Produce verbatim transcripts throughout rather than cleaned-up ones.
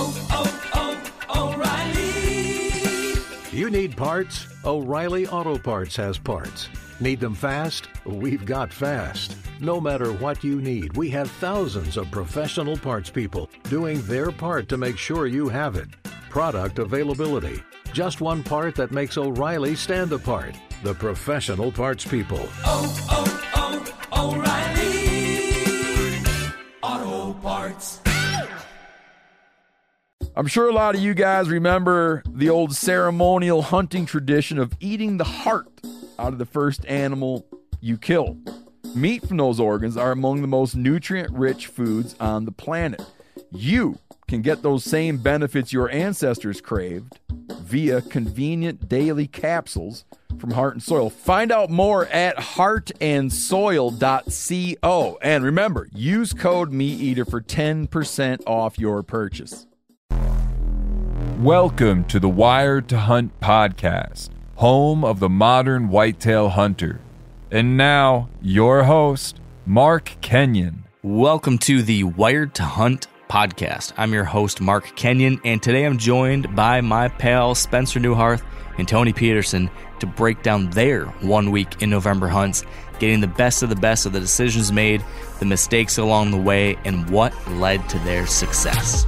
oh, oh, O'Reilly. You need parts? O'Reilly Auto Parts has parts. Need them fast? We've got fast. No matter what you need, we have thousands of professional parts people doing their part to make sure you have it. Product availability. Just one part that makes O'Reilly stand apart. The professional parts people. Oh, oh, oh, O'Reilly Auto Parts. I'm sure a lot of you guys remember the old ceremonial hunting tradition of eating the heart out of the first animal you kill. Meat from those organs are among the most nutrient-rich foods on the planet. You can get those same benefits your ancestors craved via convenient daily capsules from Heart and Soil. Find out more at heart and soil dot co. And remember, use code MeatEater for ten percent off your purchase. Welcome to the Wired to Hunt podcast, home of the modern whitetail hunter. And now, your host, Mark Kenyon. Welcome to the Wired to Hunt podcast. I'm your host, Mark Kenyon, and today I'm joined by my pals Spencer Neuharth and Tony Peterson to break down their one week in November hunts, getting the best of the best of the decisions made, the mistakes along the way, and what led to their success.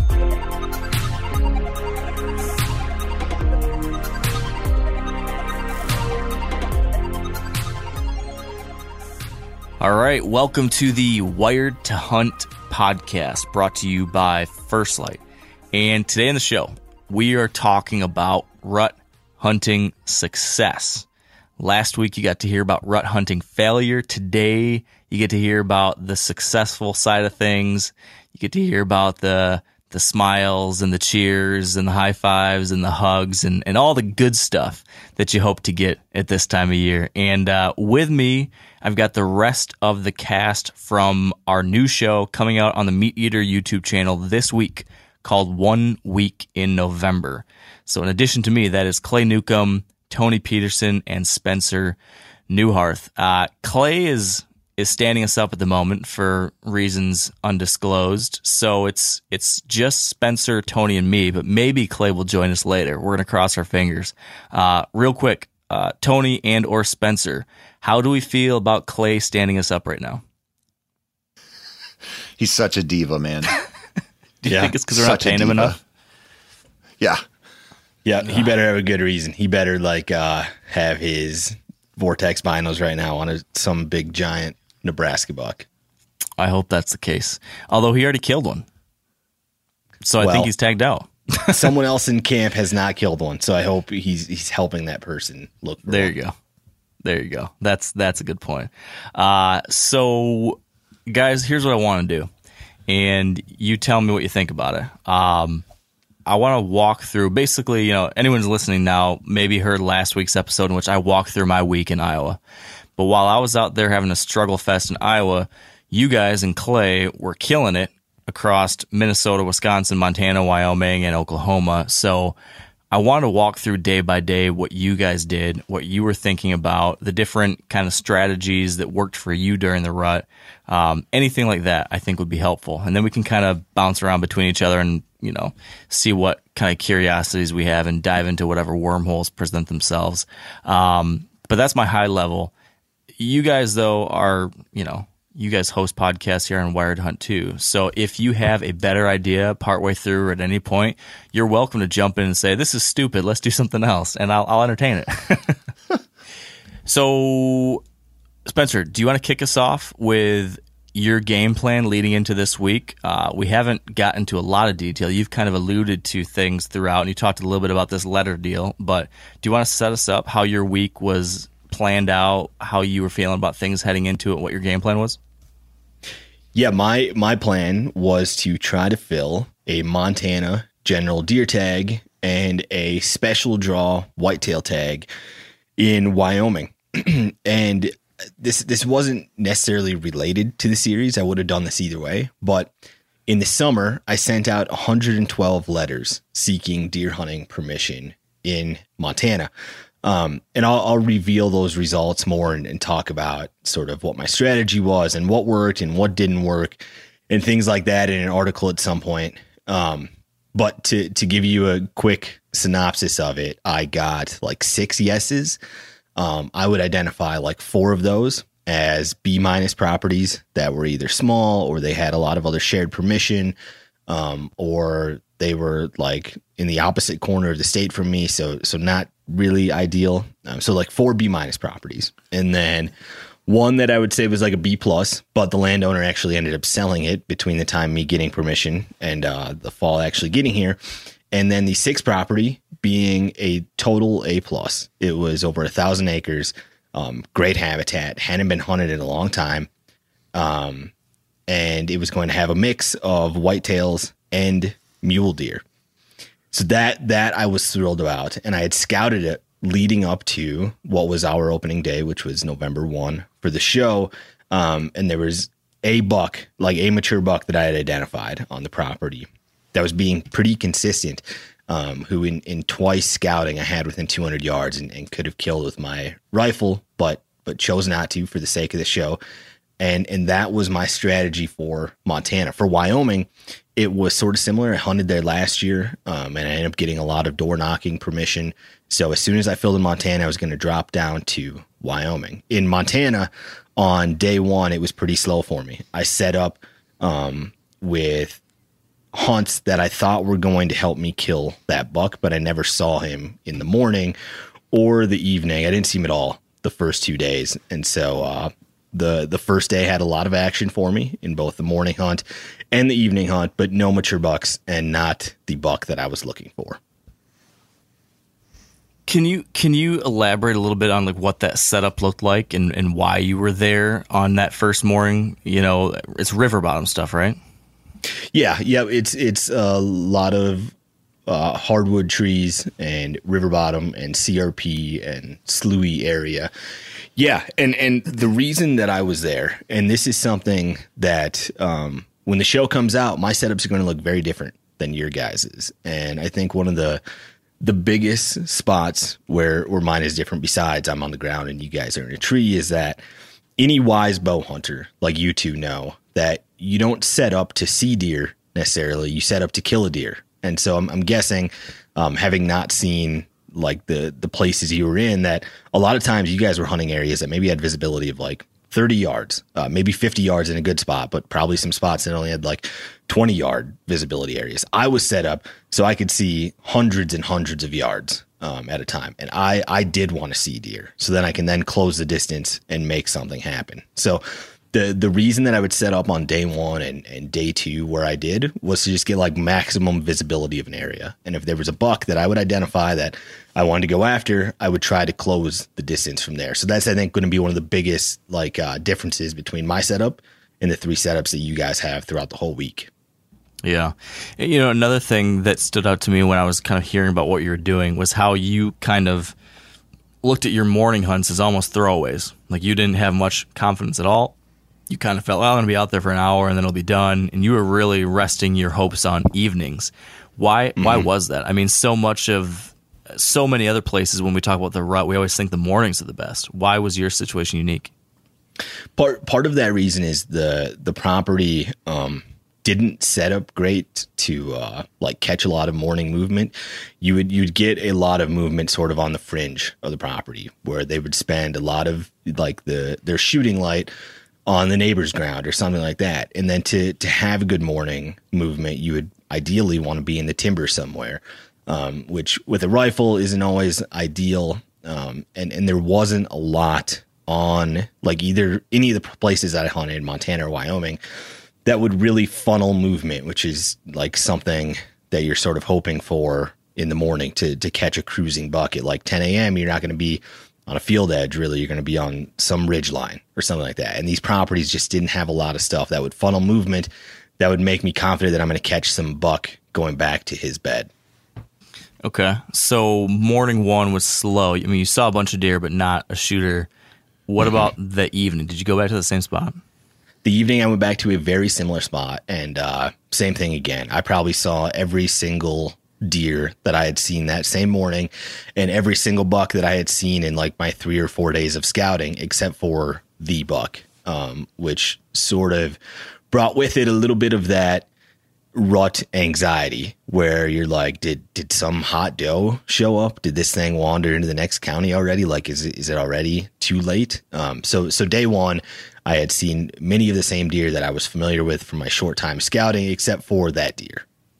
All right, welcome to the Wired to Hunt podcast, brought to you by First Light. And today on the show, we are talking about rut hunting success. Last week, you got to hear about rut hunting failure. Today, you get to hear about the successful side of things. You get to hear about the the smiles and the cheers and the high fives and the hugs and, and all the good stuff that you hope to get at this time of year. And uh, with me, I've got the rest of the cast from our new show coming out on the MeatEater YouTube channel this week called One Week in November. So in addition to me, that is Clay Newcomb, Tony Peterson, and Spencer Neuharth. Uh, Clay is is standing us up at the moment for reasons undisclosed. So it's it's just Spencer, Tony, and me, but maybe Clay will join us later. We're going to cross our fingers. Uh, real quick, uh, Tony and or Spencer, how do we feel about Clay standing us up right now? He's such a diva, man. Do you yeah, think it's because we're not paying him enough? Yeah. Yeah, he better have a good reason. He better like uh, have his Vortex binos right now on a, some big giant Nebraska buck. I hope that's the case. Although he already killed one. So I well, think he's tagged out. Someone else in camp has not killed one, so I hope he's he's helping that person look for There one. you go. There you go. That's that's a good point. Uh, so, guys, here's what I want to do. And you tell me what you think about it. Um, I want to walk through, basically, you know, anyone's listening now maybe heard last week's episode in which I walked through my week in Iowa. But while I was out there having a struggle fest in Iowa, you guys and Clay were killing it across Minnesota, Wisconsin, Montana, Wyoming, and Oklahoma. So I want to walk through day by day what you guys did, what you were thinking about, the different kind of strategies that worked for you during the rut. Um, anything like that I think would be helpful. And then we can kind of bounce around between each other and, you know, see what kind of curiosities we have and dive into whatever wormholes present themselves. Um, but that's my high level. You guys, though, are, you know, you guys host podcasts here on Wired Hunt too. So if you have a better idea partway through or at any point, you're welcome to jump in and say, this is stupid, let's do something else, and I'll, I'll entertain it. So, Spencer, do you want to kick us off with your game plan leading into this week? Uh, we haven't gotten into a lot of detail. You've kind of alluded to things throughout, and you talked a little bit about this letter deal, but do you want to set us up how your week was planned out, how you were feeling about things heading into it, what your game plan was? Yeah, my my plan was to try to fill a Montana general deer tag and a special draw whitetail tag in Wyoming. And this this wasn't necessarily related to the series. I would have done this either way. But in the summer, I sent out one hundred twelve letters seeking deer hunting permission in Montana. Um, and I'll, I'll reveal those results more and, and talk about sort of what my strategy was and what worked and what didn't work and things like that in an article at some point. Um, but to to give you a quick synopsis of it, I got like six yeses. Um, I would identify like four of those as B minus properties that were either small or they had a lot of other shared permission, um, or they were like in the opposite corner of the state from me. So, so not really ideal. Um, so like four B minus properties. And then one that I would say was like a B plus, but the landowner actually ended up selling it between the time me getting permission and uh, the fall actually getting here. And then the sixth property being a total A plus. It was over a thousand acres, um, great habitat, hadn't been hunted in a long time. Um, and it was going to have a mix of whitetails and mule deer. So that, that I was thrilled about. And I had scouted it leading up to what was our opening day, which was November first for the show. Um, and there was a buck, like a mature buck that I had identified on the property that was being pretty consistent, um, who in, in twice scouting I had within two hundred yards and, and could have killed with my rifle, but, but chose not to for the sake of the show. And, and that was my strategy for Montana. For Wyoming, it was sort of similar. I hunted there last year, um, and I ended up getting a lot of door knocking permission. So as soon as I filled in Montana, I was going to drop down to Wyoming. In Montana, on day one, it was pretty slow for me. I set up um, with hunts that I thought were going to help me kill that buck, but I never saw him in the morning or the evening. I didn't see him at all the first two days. And so uh, the, the first day had a lot of action for me in both the morning hunt and the evening hunt, but no mature bucks and not the buck that I was looking for. Can you can you elaborate a little bit on like what that setup looked like and, and why you were there on that first morning? You know, it's river bottom stuff, right? Yeah, yeah. It's it's a lot of uh, hardwood trees and river bottom and C R P and sloughie area. Yeah, and and the reason that I was there, and this is something that um, when the show comes out, my setups are going to look very different than your guys's, and I think one of the The biggest spots where, where mine is different, besides I'm on the ground and you guys are in a tree, is that any wise bow hunter like you two know that you don't set up to see deer necessarily. You set up to kill a deer. And so I'm, I'm guessing, um, having not seen like the, the places you were in, that a lot of times you guys were hunting areas that maybe had visibility of like thirty yards, uh, maybe fifty yards in a good spot, but probably some spots that only had like twenty yard visibility areas. I was set up so I could see hundreds and hundreds of yards um, at a time. And I, I did want to see deer, so then I can then close the distance and make something happen. So the, the reason that I would set up on day one and, and day two where I did was to just get like maximum visibility of an area. And if there was a buck that I would identify that I wanted to go after, I would try to close the distance from there. So that's, I think, going to be one of the biggest like uh, differences between my setup and the three setups that you guys have throughout the whole week. Yeah. You know, another thing that stood out to me when I was kind of hearing about what you were doing was how you kind of looked at your morning hunts as almost throwaways. Like you didn't have much confidence at all. You kind of felt, well, I'm going to be out there for an hour and then it'll be done. And you were really resting your hopes on evenings. Why, mm-hmm. why was that? I mean, so much of, so many other places when we talk about the rut, we always think the mornings are the best. Why was your situation unique? Part, part of that reason is the, the property, um, didn't set up great to uh, like catch a lot of morning movement. You would you'd get a lot of movement sort of on the fringe of the property where they would spend a lot of like the their shooting light on the neighbor's ground or something like that. And then to to have a good morning movement, you would ideally want to be in the timber somewhere, um, which with a rifle isn't always ideal. Um, and and there wasn't a lot on like either any of the places that I hunted in Montana or Wyoming that would really funnel movement, which is like something that you're sort of hoping for in the morning to to catch a cruising buck at like ten a.m. You're not going to be on a field edge, really. You're going to be on some ridge line or something like that. And these properties just didn't have a lot of stuff that would funnel movement that would make me confident that I'm going to catch some buck going back to his bed. Okay. So morning one was slow. I mean, you saw a bunch of deer, but not a shooter. What mm-hmm. about the evening? Did you go back to the same spot? The evening, I went back to a very similar spot, and uh, same thing again. I probably saw every single deer that I had seen that same morning and every single buck that I had seen in like my three or four days of scouting, except for the buck, um, which sort of brought with it a little bit of that rut anxiety where you're like, did did some hot doe show up? Did this thing wander into the next county already? Like, is it, is it already too late? Um, so so day one, I had seen many of the same deer that I was familiar with from my short time scouting, except for that deer.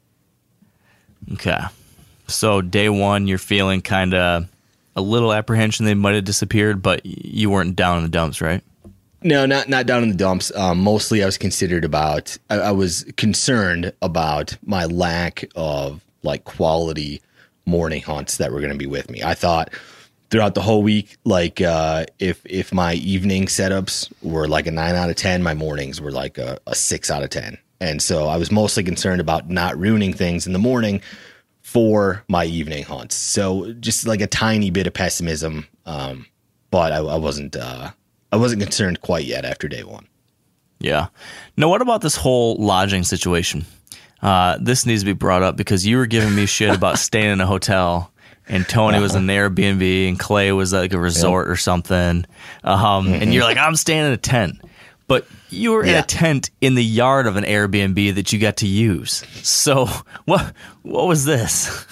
Okay. So day one, you're feeling kind of a little apprehension they might have disappeared, but you weren't down in the dumps, right? No, not not down in the dumps. Um, mostly, I was considered about. I, I was concerned about my lack of like quality morning hunts that were going to be with me. I thought throughout the whole week, like uh, if if my evening setups were like a nine out of ten, my mornings were like a, a six out of ten. And so I was mostly concerned about not ruining things in the morning for my evening hunts. So just like a tiny bit of pessimism, um, but I, I wasn't. Uh, I wasn't concerned quite yet after day one. Yeah. Now, what about this whole lodging situation? Uh, this needs to be brought up because you were giving me shit about staying in a hotel, and Tony was in an Airbnb, and Clay was like a resort yep. or something. Um, mm-hmm. And you're like, I'm staying in a tent. But you were yeah. in a tent in the yard of an Airbnb that you got to use. So what what was this?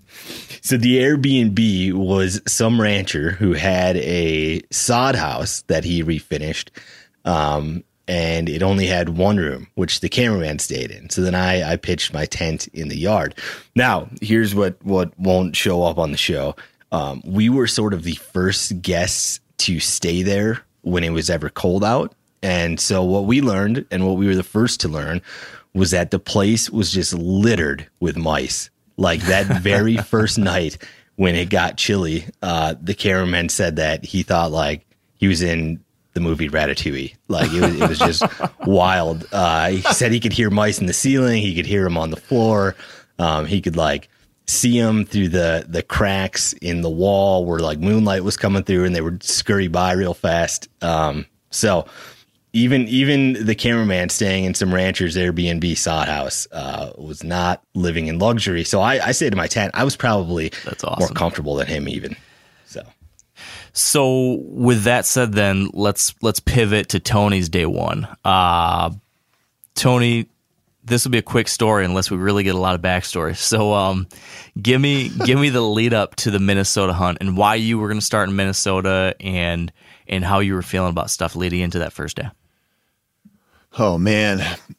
So the Airbnb was some rancher who had a sod house that he refinished, um, and it only had one room, which the cameraman stayed in. So then I, I pitched my tent in the yard. Now, here's what, what won't show up on the show. Um, we were sort of the first guests to stay there when it was ever cold out. And so what we learned, and what we were the first to learn, was that the place was just littered with mice. Like that very first night when it got chilly, uh, the cameraman said that he thought like he was in the movie Ratatouille. Like it was, it was just wild. Uh, he said he could hear mice in the ceiling. He could hear them on the floor. Um, he could like see them through the, the cracks in the wall where like moonlight was coming through, and they would scurry by real fast. Um, so Even even the cameraman staying in some rancher's Airbnb sod house uh, was not living in luxury. So I, I say to my tent, I was probably That's awesome. more comfortable than him even. So, so with that said, then let's let's pivot to Tony's day one. Uh, Tony, this will be a quick story unless we really get a lot of backstory. So um, give me give me the lead up to the Minnesota hunt and why you were going to start in Minnesota and and how you were feeling about stuff leading into that first day. Oh, man.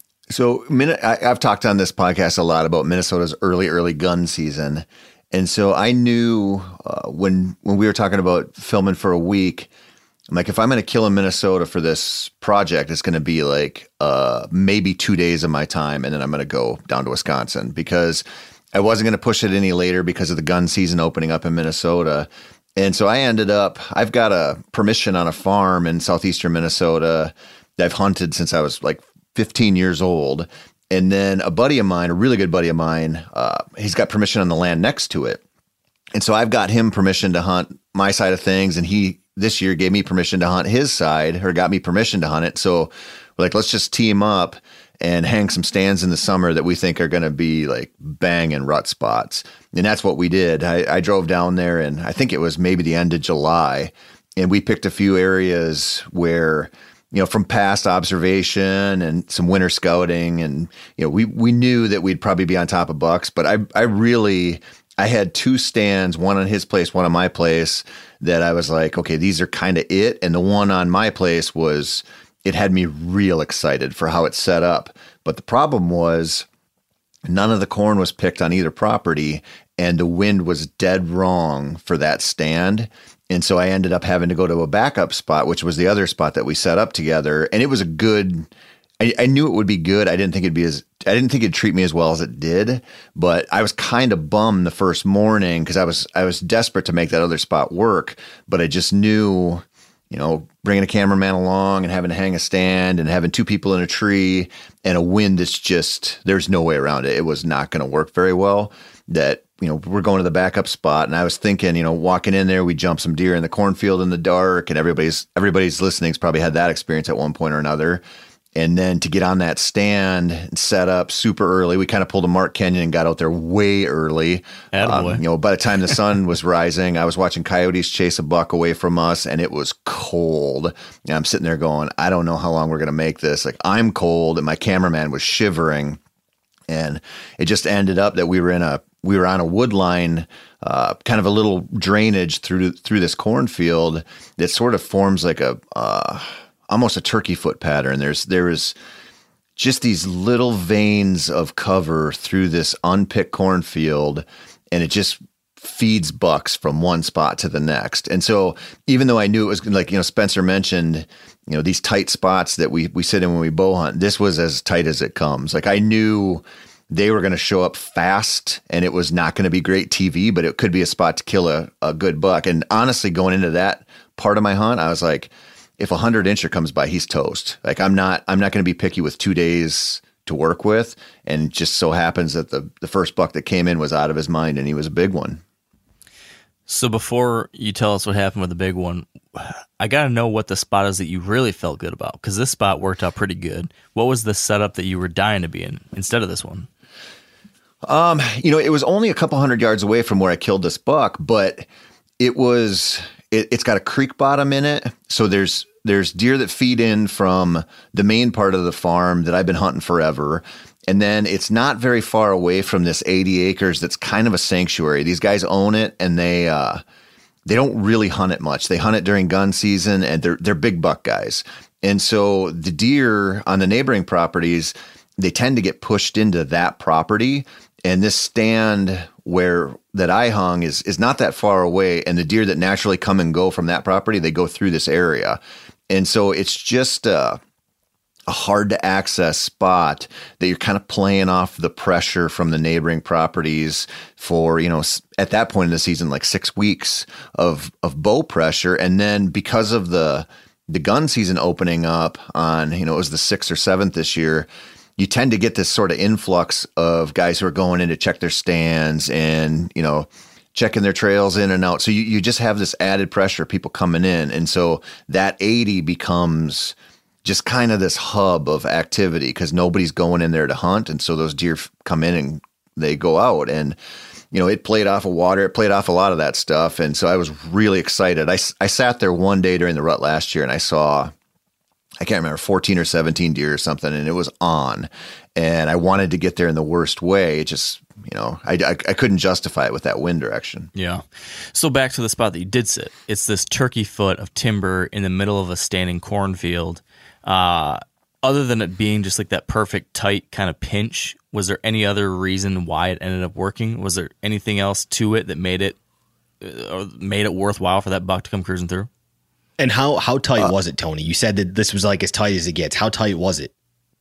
So I, I've talked on this podcast a lot about Minnesota's early, early gun season. And so I knew uh, when when we were talking about filming for a week, I'm like, if I'm going to kill in Minnesota for this project, it's going to be like uh, maybe two days of my time. And then I'm going to go down to Wisconsin because I wasn't going to push it any later because of the gun season opening up in Minnesota. And so I ended up, I've got a permission on a farm in southeastern Minnesota that I've hunted since I was like fifteen years old. And then a buddy of mine, a really good buddy of mine, uh, he's got permission on the land next to it. And so I've got him permission to hunt my side of things. And he this year gave me permission to hunt his side, or got me permission to hunt it. So we're like, let's just team up and hang some stands in the summer that we think are going to be like banging rut spots. And that's what we did. I, I drove down there, and I think it was maybe the end of July. And we picked a few areas where, you know, from past observation and some winter scouting, and, you know, we, we knew that we'd probably be on top of bucks, but I, I really, I had two stands, one on his place, one on my place, that I was like, okay, these are kind of it. And the one on my place was, it had me real excited for how it's set up. But the problem was none of the corn was picked on either property, and the wind was dead wrong for that stand. And so I ended up having to go to a backup spot, which was the other spot that we set up together. And it was a good, I, I knew it would be good. I didn't think it'd be as, I didn't think it'd treat me as well as it did, but I was kind of bummed the first morning because I was, I was desperate to make that other spot work, but I just knew, you know, bringing a cameraman along and having to hang a stand and having two people in a tree and a wind that's just, there's no way around it. It was not going to work very well. That, you know, we're going to the backup spot, and I was thinking, you know, walking in there, we jump some deer in the cornfield in the dark, and everybody's everybody's listening's probably had that experience at one point or another. And then to get on that stand and set up super early, we kind of pulled a Mark Kenyon and got out there way early. Um, you know, by the time the sun was rising, I was watching coyotes chase a buck away from us, and it was cold. And I'm sitting there going, I don't know how long we're going to make this. Like, I'm cold, and my cameraman was shivering. And it just ended up that we were in a we were on a wood line, uh, kind of a little drainage through through this cornfield that sort of forms like a uh, almost a turkey foot pattern. There's there is just these little veins of cover through this unpicked cornfield, and it just feeds bucks from one spot to the next. And so even though I knew it was like, you know, Spencer mentioned, you know, these tight spots that we we sit in when we bow hunt, this was as tight as it comes. Like I knew they were going to show up fast, and it was not going to be great T V, but it could be a spot to kill a, a good buck. And honestly, going into that part of my hunt, I was like, if a hundred incher comes by, he's toast. Like I'm not, I'm not going to be picky with two days to work with. And just so happens that the, the first buck that came in was out of his mind, and he was a big one. So before you tell us what happened with the big one, I got to know what the spot is that you really felt good about, because this spot worked out pretty good. What was the setup that you were dying to be in instead of this one? Um, you know, it was only a couple hundred yards away from where I killed this buck, but it was, it, it's got a creek bottom in it. So there's, there's deer that feed in from the main part of the farm that I've been hunting forever. And then it's not very far away from this eighty acres that's kind of a sanctuary. These guys own it, and they, uh, they don't really hunt it much. They hunt it during gun season, and they're, they're big buck guys. And so the deer on the neighboring properties, they tend to get pushed into that property. And this stand where that I hung is is not that far away, and the deer that naturally come and go from that property, they go through this area. And so it's just uh, a hard to access spot that you're kind of playing off the pressure from the neighboring properties for, you know, at that point in the season, like six weeks of of bow pressure. And then because of the the gun season opening up on, you know, it was the sixth or seventh this year, you tend to get this sort of influx of guys who are going in to check their stands and, you know, checking their trails in and out. So you, you just have this added pressure, people coming in. And so that eighty becomes just kind of this hub of activity because nobody's going in there to hunt. And so those deer come in and they go out. And, you know, it played off of water. It played off a lot of that stuff. And so I was really excited. I, I sat there one day during the rut last year, and I saw, I can't remember, fourteen or seventeen deer or something, and it was on. And I wanted to get there in the worst way. It just, you know, I, I, I couldn't justify it with that wind direction. Yeah. So back to the spot that you did sit. It's this turkey foot of timber in the middle of a standing cornfield. Uh, other than it being just like that perfect tight kind of pinch, was there any other reason why it ended up working? Was there anything else to it that made it uh, or made it worthwhile for that buck to come cruising through? And how how tight Uh, was it, Tony? You said that this was like as tight as it gets. How tight was it?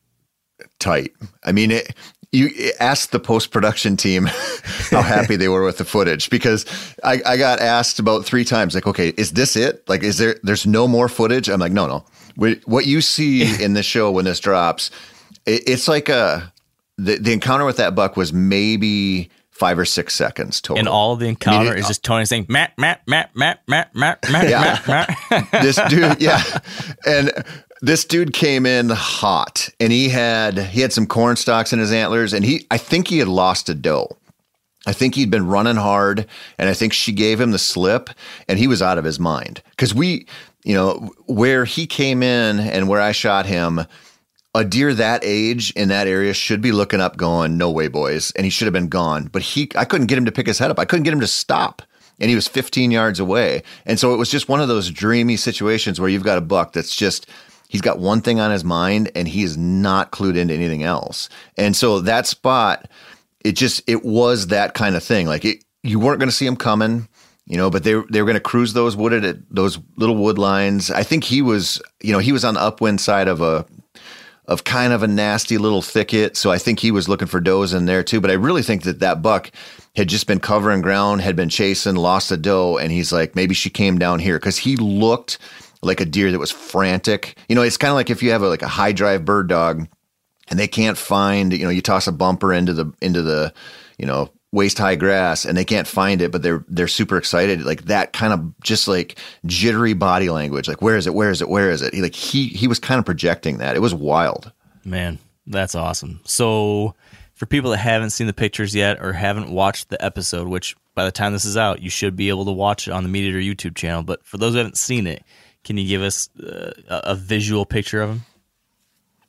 Tight. I mean, it, you asked the post-production team how happy they were with the footage, because I, I got asked about three times, like, okay, is this it? Like, is there, there's no more footage? I'm like, no, no. We, what you see in the show when this drops, it, it's like a, the, the encounter with that buck was maybe five or six seconds total. And all the encounter I mean, it, is just Tony saying, Matt, Matt, Matt, Matt, Matt, Matt, Matt, Yeah. Matt, Matt. This dude, yeah. And this dude came in hot, and he had he had some corn stalks in his antlers, and he I think he had lost a doe. I think he'd been running hard, and I think she gave him the slip, and he was out of his mind. Because we, you know, where he came in and where I shot him, a deer that age in that area should be looking up going, no way, boys. And he should have been gone. But he, I couldn't get him to pick his head up. I couldn't get him to stop. And he was fifteen yards away. And so it was just one of those dreamy situations where you've got a buck that's just, he's got one thing on his mind, and he is not clued into anything else. And so that spot, it just, it was that kind of thing. Like it, you weren't going to see him coming, you know, but they, they were going to cruise those wooded, those little wood lines. I think he was, you know, he was on the upwind side of a, of kind of a nasty little thicket. So I think he was looking for does in there too. But I really think that that buck had just been covering ground, had been chasing, lost a doe. And he's like, maybe she came down here, because he looked like a deer that was frantic. You know, it's kind of like if you have a, like a high drive bird dog and they can't find, you know, you toss a bumper into the, into the, you know, waist high grass and they can't find it, but they're, they're super excited. Like that kind of just like jittery body language. Like, where is it? Where is it? Where is it? He like, he, he was kind of projecting that. It was wild. Man, that's awesome. So for people that haven't seen the pictures yet or haven't watched the episode, which by the time this is out, you should be able to watch it on the Meat Eater YouTube channel. But for those who haven't seen it, can you give us uh, a visual picture of him?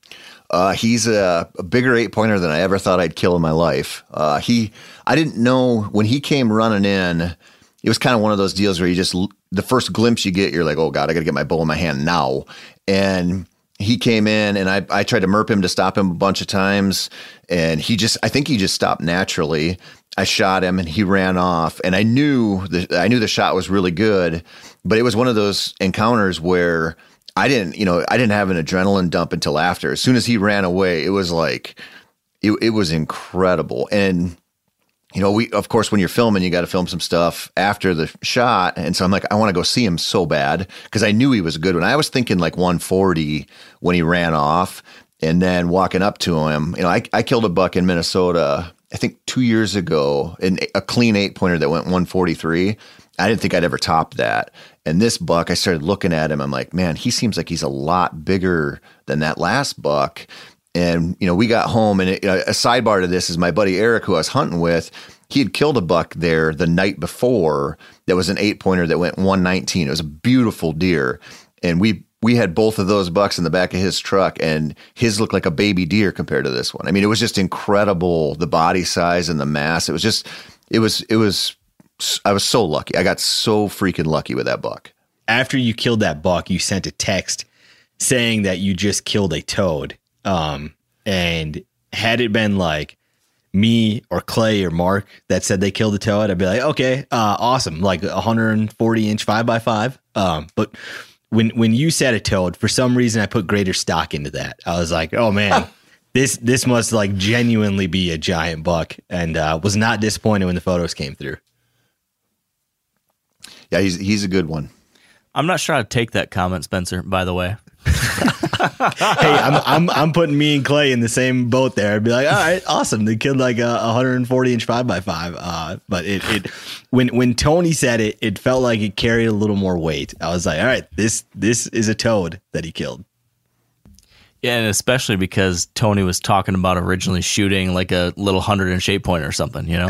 Uh, he's a, a bigger eight pointer than I ever thought I'd kill in my life. Uh, he, I didn't know when he came running in, it was kind of one of those deals where you just, the first glimpse you get, you're like, oh God, I got to get my bow in my hand now. And he came in and I, I tried to merp him to stop him a bunch of times. And he just, I think he just stopped naturally. I shot him and he ran off, and I knew the, I knew the shot was really good, but it was one of those encounters where I didn't, you know, I didn't have an adrenaline dump until after. As soon as he ran away, it was like, it, it was incredible. And, you know, we, of course, when you're filming, you got to film some stuff after the shot. And so I'm like, I want to go see him so bad because I knew he was a good one. I was thinking like one forty when he ran off, and then walking up to him, you know, I, I killed a buck in Minnesota, I think two years ago, in a clean eight pointer that went one forty-three. I didn't think I'd ever top that. And this buck, I started looking at him. I'm like, man, he seems like he's a lot bigger than that last buck. And, you know, we got home, and it, a sidebar to this is my buddy Eric, who I was hunting with, he had killed a buck there the night before that was an eight pointer that went one nineteen. It was a beautiful deer. And we, we had both of those bucks in the back of his truck, and his looked like a baby deer compared to this one. I mean, it was just incredible, the body size and the mass. It was just, it was, it was, I was so lucky. I got so freaking lucky with that buck. After you killed that buck, you sent a text saying that you just killed a toad. Um, and had it been like me or Clay or Mark that said they killed a toad, I'd be like, okay, uh, awesome. Like a one hundred forty inch five by five. Um, but when, when you said a toad, for some reason I put greater stock into that. I was like, oh man, this, this must like genuinely be a giant buck, and, uh, was not disappointed when the photos came through. Yeah, he's he's a good one. I'm not sure how to take that comment, Spencer, by the way. Hey, I'm I'm I'm putting me and Clay in the same boat there. I'd be like, all right, awesome. They killed like a one hundred forty inch five by five. Uh, but it it when when Tony said it, it felt like it carried a little more weight. I was like, all right, this this is a toad that he killed. Yeah, and especially because Tony was talking about originally shooting like a little hundred inch eight pointer or something, you know?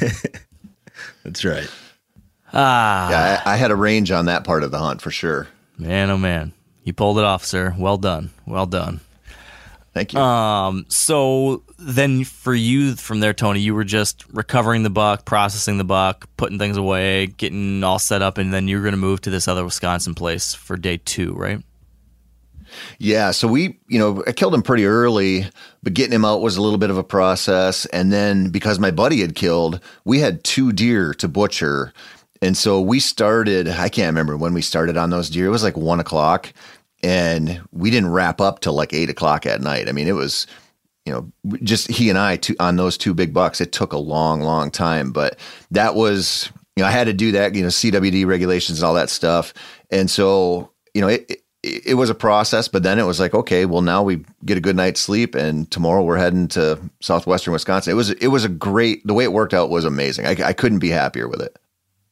That's right. Ah, Yeah, I, I had a range on that part of the hunt for sure. Man, oh man. You pulled it off, sir. Well done. Well done. Thank you. Um, so then for you from there, Tony, you were just recovering the buck, processing the buck, putting things away, getting all set up, and then you were going to move to this other Wisconsin place for day two, right? Yeah, so we, you know, I killed him pretty early, but getting him out was a little bit of a process. And then because my buddy had killed, we had two deer to butcher. And so we started, I can't remember when we started on those deer. It was like one o'clock, and we didn't wrap up till like eight o'clock at night. I mean, it was, you know, just he and I two, on those two big bucks. It took a long, long time, but that was, you know, I had to do that, you know, C W D regulations and all that stuff. And so, you know, it, it, it was a process, but then it was like, okay, well, now we get a good night's sleep, and tomorrow we're heading to southwestern Wisconsin. It was, it was a great, the way it worked out was amazing. I, I couldn't be happier with it.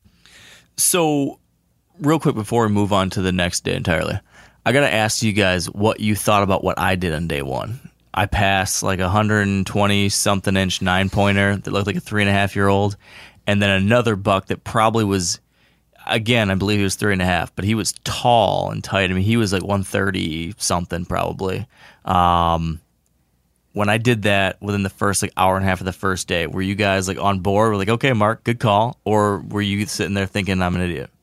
So, real quick before we move on to the next day entirely, I got to ask you guys what you thought about what I did on day one. I passed like a one hundred twenty something inch nine pointer that looked like a three and a half year old, and then another buck that probably was, again, I believe he was three and a half, but he was tall and tight. I mean, he was like one thirty something probably. Um, when I did that within the first like hour and a half of the first day, were you guys like on board? We're like, okay, Mark, good call. Or were you sitting there thinking I'm an idiot?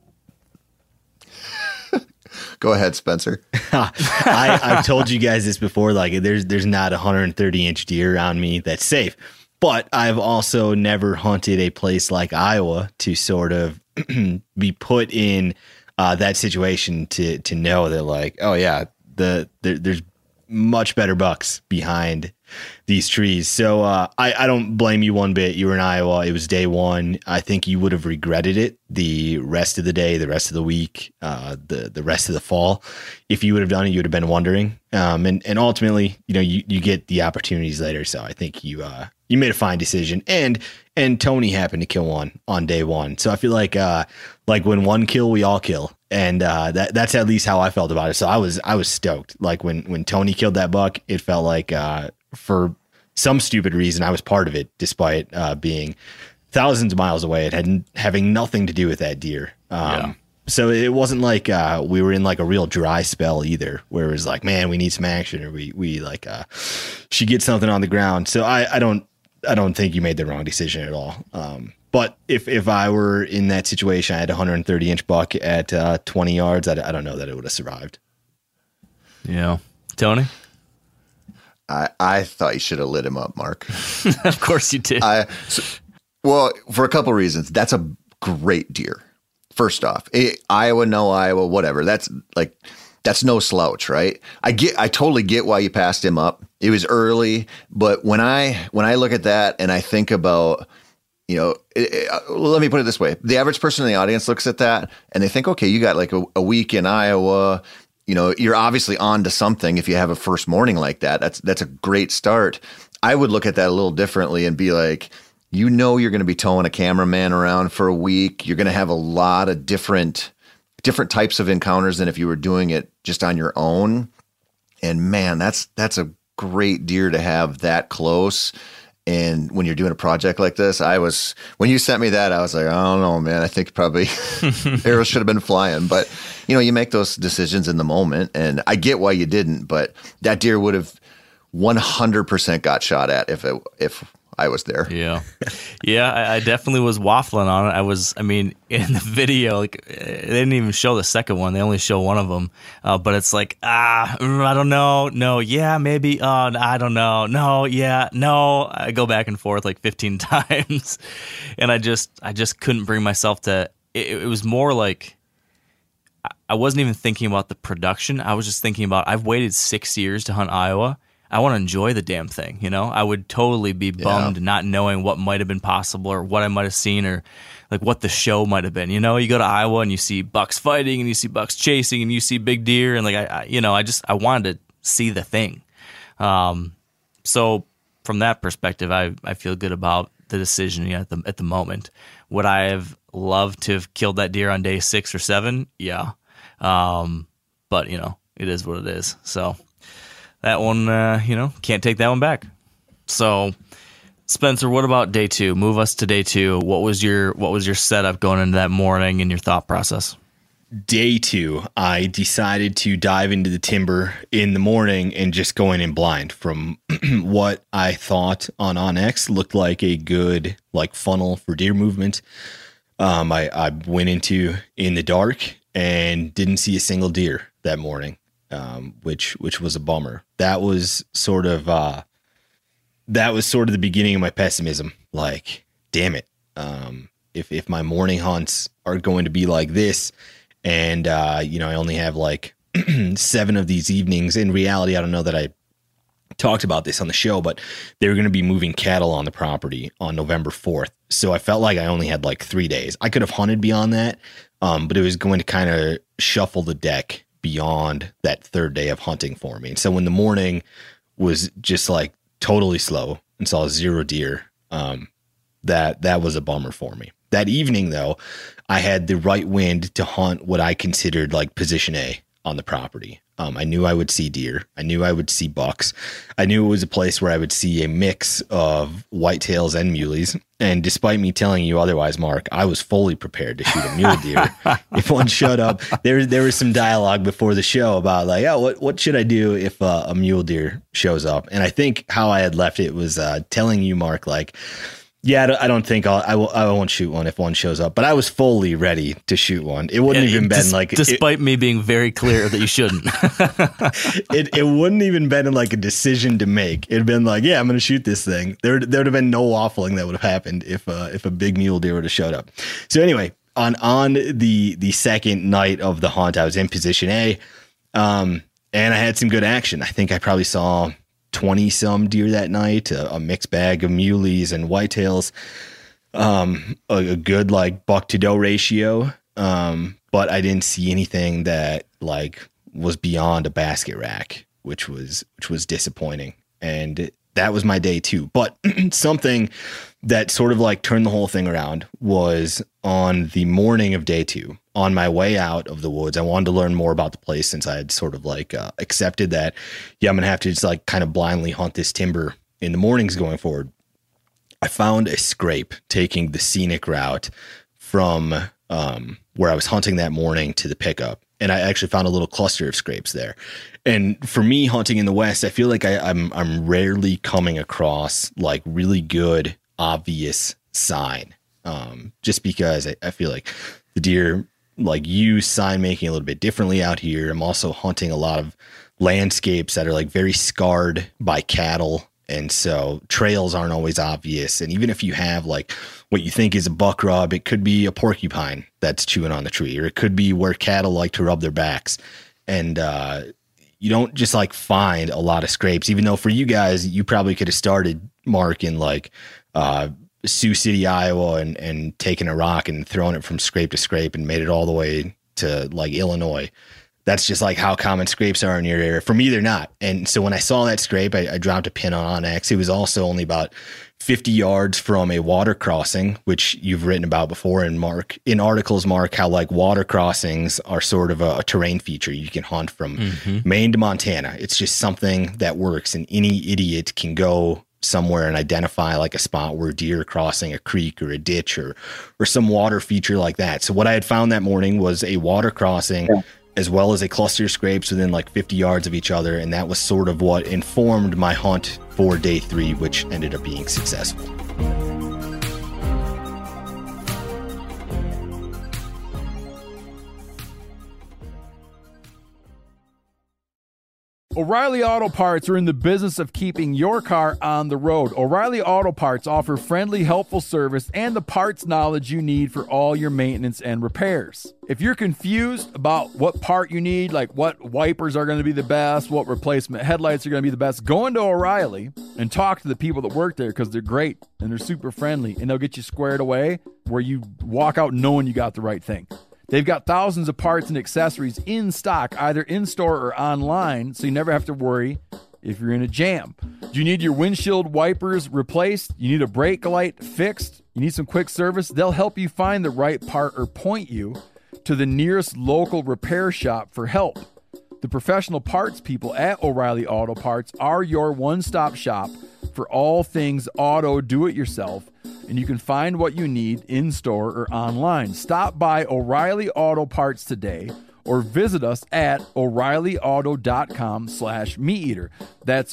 Go ahead, Spencer. I, I've told you guys this before. Like, there's there's not a one hundred thirty inch deer around me that's safe. But I've also never hunted a place like Iowa to sort of be put in uh, that situation to to know that, like, oh yeah, the there, there's much better bucks behind these trees. So uh, I, I don't blame you one bit. You were in Iowa. It was day one. I think you would have regretted it the rest of the day, the rest of the week, uh, the the rest of the fall. If you would have done it, you would have been wondering. Um, and and ultimately, you know, you, you get the opportunities later. So I think you uh, you made a fine decision. And and Tony happened to kill one on day one. So I feel like uh, like when one kill, we all kill. And uh, that that's at least how I felt about it. So I was I was stoked. Like when when Tony killed that buck, it felt like uh, for some stupid reason I was part of it, despite uh, being thousands of miles away. It had n- having nothing to do with that deer. Um, Yeah. So it wasn't like uh, we were in like a real dry spell either, where it was like, man, we need some action, or we we like uh, should get something on the ground. So I, I don't I don't think you made the wrong decision at all. Um, but if if I were in that situation, I had a one hundred thirty inch buck at uh, twenty yards, I, I don't know that it would have survived. Yeah, Tony. I, I thought you should have lit him up, Mark. Of course you did. I, so, well, for a couple of reasons. That's a great deer. First off, it, Iowa, no Iowa, whatever. That's like, that's no slouch, right? I get, I totally get why you passed him up. It was early, but when I when I look at that and I think about, you know, it, it, uh, let me put it this way: the average person in the audience looks at that and they think, okay, you got like a, a week in Iowa. You know, you're obviously on to something if you have a first morning like that. That's that's a great start. I would look at that a little differently and be like, you know, you're going to be towing a cameraman around for a week. You're going to have a lot of different different types of encounters than if you were doing it just on your own. And man, that's that's a great deer to have that close. And when you're doing a project like this, I was, when you sent me that, I was like, I don't know, man, I think probably arrows should have been flying. But, you know, you make those decisions in the moment. And I get why you didn't, but that deer would have one hundred percent got shot at if it, if I was there. Yeah. Yeah, I, I definitely was waffling on it. I was, I mean, in the video, like, they didn't even show the second one. They only show one of them. Uh, but it's like, ah, I don't know. No, yeah, maybe. Oh, I don't know. No, yeah, no. I go back and forth like fifteen times. And I just, I just couldn't bring myself to, it, it was more like, I wasn't even thinking about the production. I was just thinking about, I've waited six years to hunt Iowa. I want to enjoy the damn thing, you know? I would totally be bummed yeah. not knowing what might have been possible or what I might have seen or like what the show might have been. You know, you go to Iowa and you see bucks fighting and you see bucks chasing and you see big deer and like, I, I you know, I just, I wanted to see the thing. Um, so from that perspective, I, I feel good about the decision at the, at the moment. Would I have loved to have killed that deer on day six or seven? Yeah. Um, but you know, it is what it is. So that one, uh, you know, can't take that one back. So, Spencer, what about day two? Move us to day two. What was your what was your setup going into that morning and your thought process? Day two, I decided to dive into the timber in the morning and just going in blind from what I thought on OnX looked like a good like funnel for deer movement. Um, I, I went into in the dark and didn't see a single deer that morning. Um, which which was a bummer. That was sort of uh, that was sort of the beginning of my pessimism. Like, damn it, um, if if my morning hunts are going to be like this, and uh, you know I only have like seven of these evenings. In reality, I don't know that I talked about this on the show, but they were going to be moving cattle on the property on November fourth. So I felt like I only had like three days. I could have hunted beyond that, um, but it was going to kind of shuffle the deck beyond that third day of hunting for me. And so when the morning was just like totally slow and saw zero deer, um, that, that was a bummer for me. That evening though, I had the right wind to hunt what I considered like position A on the property. Um, I knew I would see deer. I knew I would see bucks. I knew it was a place where I would see a mix of whitetails and muleys. And despite me telling you otherwise, Mark, I was fully prepared to shoot a mule deer if one showed up. There, there was some dialogue before the show about like, oh, what, what should I do if uh, a mule deer shows up? And I think how I had left it was uh, telling you, Mark, like, yeah, I don't, I don't think I'll, I will. I won't shoot one if one shows up. But I was fully ready to shoot one. It wouldn't yeah, even been like, despite it, me being very clear that you shouldn't. it it wouldn't even been like a decision to make. It'd been like, yeah, I'm going to shoot this thing. There there would have been no waffling that would have happened if uh, if a big mule deer would have showed up. So anyway, on on the the second night of the hunt, I was in position A, um, and I had some good action. I think I probably saw twenty some deer that night, a, a mixed bag of muleys and whitetails, um, a, a good like buck to doe ratio. Um, but I didn't see anything that like was beyond a basket rack, which was, which was disappointing. And that was my day two. But something that sort of like turned the whole thing around was on the morning of day two. On my way out of the woods, I wanted to learn more about the place since I had sort of like uh, accepted that, yeah, I'm going to have to just like kind of blindly hunt this timber in the mornings going forward. I found a scrape taking the scenic route from um, where I was hunting that morning to the pickup. And I actually found a little cluster of scrapes there. And for me hunting in the West, I feel like I, I'm I'm rarely coming across like really good, obvious sign. Um, just because I, I feel like the deer like use sign making a little bit differently out here. I'm also hunting a lot of landscapes that are like very scarred by cattle. And so trails aren't always obvious. And even if you have like what you think is a buck rub, it could be a porcupine that's chewing on the tree, or it could be where cattle like to rub their backs. And uh, you don't just like find a lot of scrapes, even though for you guys, you probably could have started, Mark, in like uh, Sioux City, Iowa, and, and taken a rock and thrown it from scrape to scrape and made it all the way to like Illinois. That's just like how common scrapes are in your area. For me, they're not. And so when I saw that scrape, I, I dropped a pin on Onyx. It was also only about fifty yards from a water crossing, which you've written about before in Mark in articles, Mark, how like water crossings are sort of a, a terrain feature you can hunt from mm-hmm. Maine to Montana. It's just something that works, and any idiot can go somewhere and identify like a spot where deer are crossing a creek or a ditch or or some water feature like that. So what I had found that morning was a water crossing yeah. as well as a cluster of scrapes within like fifty yards of each other. And that was sort of what informed my hunt for day three, which ended up being successful. O'Reilly Auto Parts are in the business of keeping your car on the road. O'Reilly Auto Parts offer friendly, helpful service and the parts knowledge you need for all your maintenance and repairs. If you're confused about what part you need, like what wipers are going to be the best, what replacement headlights are going to be the best, go into O'Reilly and talk to the people that work there, because they're great and they're super friendly, and they'll get you squared away where you walk out knowing you got the right thing. They've got thousands of parts and accessories in stock, either in-store or online, so you never have to worry if you're in a jam. Do you need your windshield wipers replaced? You need a brake light fixed? You need some quick service? They'll help you find the right part or point you to the nearest local repair shop for help. The professional parts people at O'Reilly Auto Parts are your one-stop shop for all things auto do-it-yourself, and you can find what you need in-store or online. Stop by O'Reilly Auto Parts today or visit us at O'Reillyauto.com slash meat eater. That's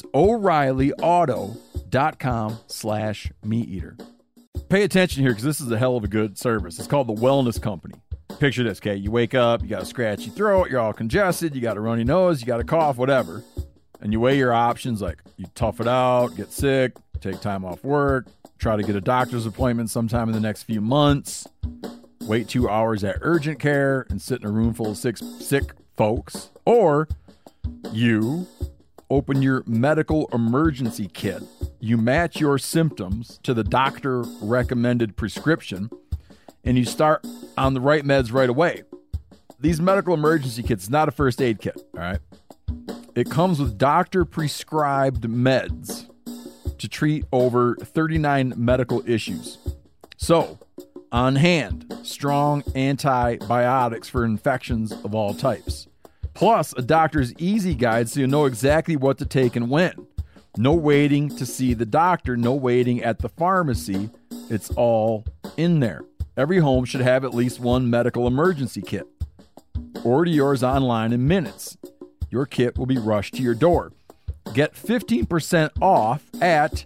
O'Reillyauto.com slash meat eater. Pay attention here, because this is a hell of a good service. It's called the Wellness Company. Picture this, okay? You wake up, you got a scratchy throat, you're all congested, you got a runny nose, you got a cough, whatever. And you weigh your options, like you tough it out, get sick, take time off work, try to get a doctor's appointment sometime in the next few months, wait two hours at urgent care and sit in a room full of six sick folks. Or you open your medical emergency kit. You match your symptoms to the doctor recommended prescription, and you start on the right meds right away. These medical emergency kits is not a first aid kit, all right? It comes with doctor prescribed meds to treat over thirty-nine medical issues. So, on hand, strong antibiotics for infections of all types. Plus, a doctor's easy guide so you know exactly what to take and when. No waiting to see the doctor, no waiting at the pharmacy. It's all in there. Every home should have at least one medical emergency kit. Order yours online in minutes. Your kit will be rushed to your door. Get fifteen percent off at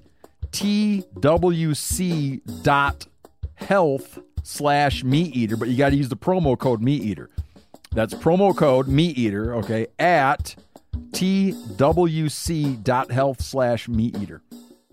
twc.health slash meat eater, but you got to use the promo code meat eater. That's promo code meat eater, okay, at twc.health slash meat eater.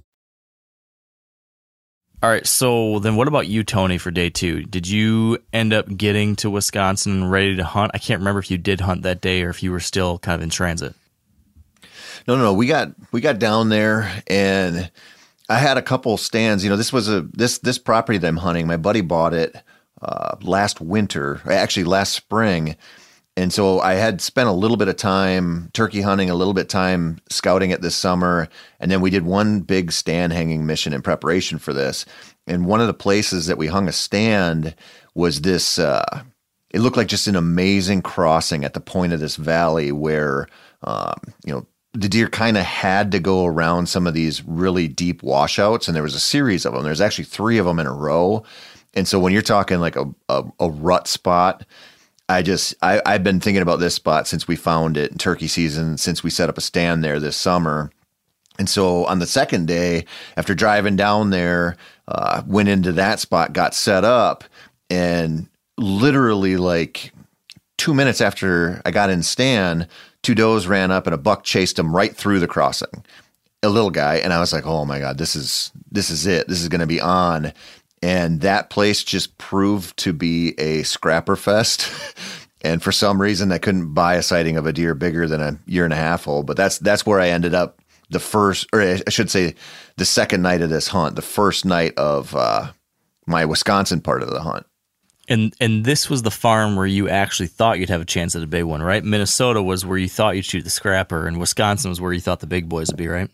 All right, so then what about you, Tony, for day two? Did you end up getting to Wisconsin and ready to hunt? I can't remember if you did hunt that day or if you were still kind of in transit. No, no, no. We got we got down there, and I had a couple stands. You know, this was a this this property that I'm hunting. My buddy bought it uh, last winter, actually last spring, and so I had spent a little bit of time turkey hunting, a little bit of time scouting it this summer, and then we did one big stand hanging mission in preparation for this. And one of the places that we hung a stand was this. Uh, it looked like just an amazing crossing at the point of this valley where um, you know. the deer kind of had to go around some of these really deep washouts, and there was a series of them. There's actually three of them in a row. And so when you're talking like a, a, a rut spot, I just, I, I've been thinking about this spot since we found it in turkey season, since we set up a stand there this summer. And so on the second day, after driving down there, uh, went into that spot, got set up, and literally like two minutes after I got in stand, two does ran up and a buck chased them right through the crossing, a little guy. And I was like, oh my God, this is, this is it. This is going to be on. And that place just proved to be a scrapper fest. And for some reason I couldn't buy a sighting of a deer bigger than a year and a half old, but that's, that's where I ended up the first, or I should say the second night of this hunt, the first night of uh, my Wisconsin part of the hunt. And and this was the farm where you actually thought you'd have a chance at a big one, right? Minnesota was where you thought you'd shoot the scrapper, and Wisconsin was where you thought the big boys would be, right?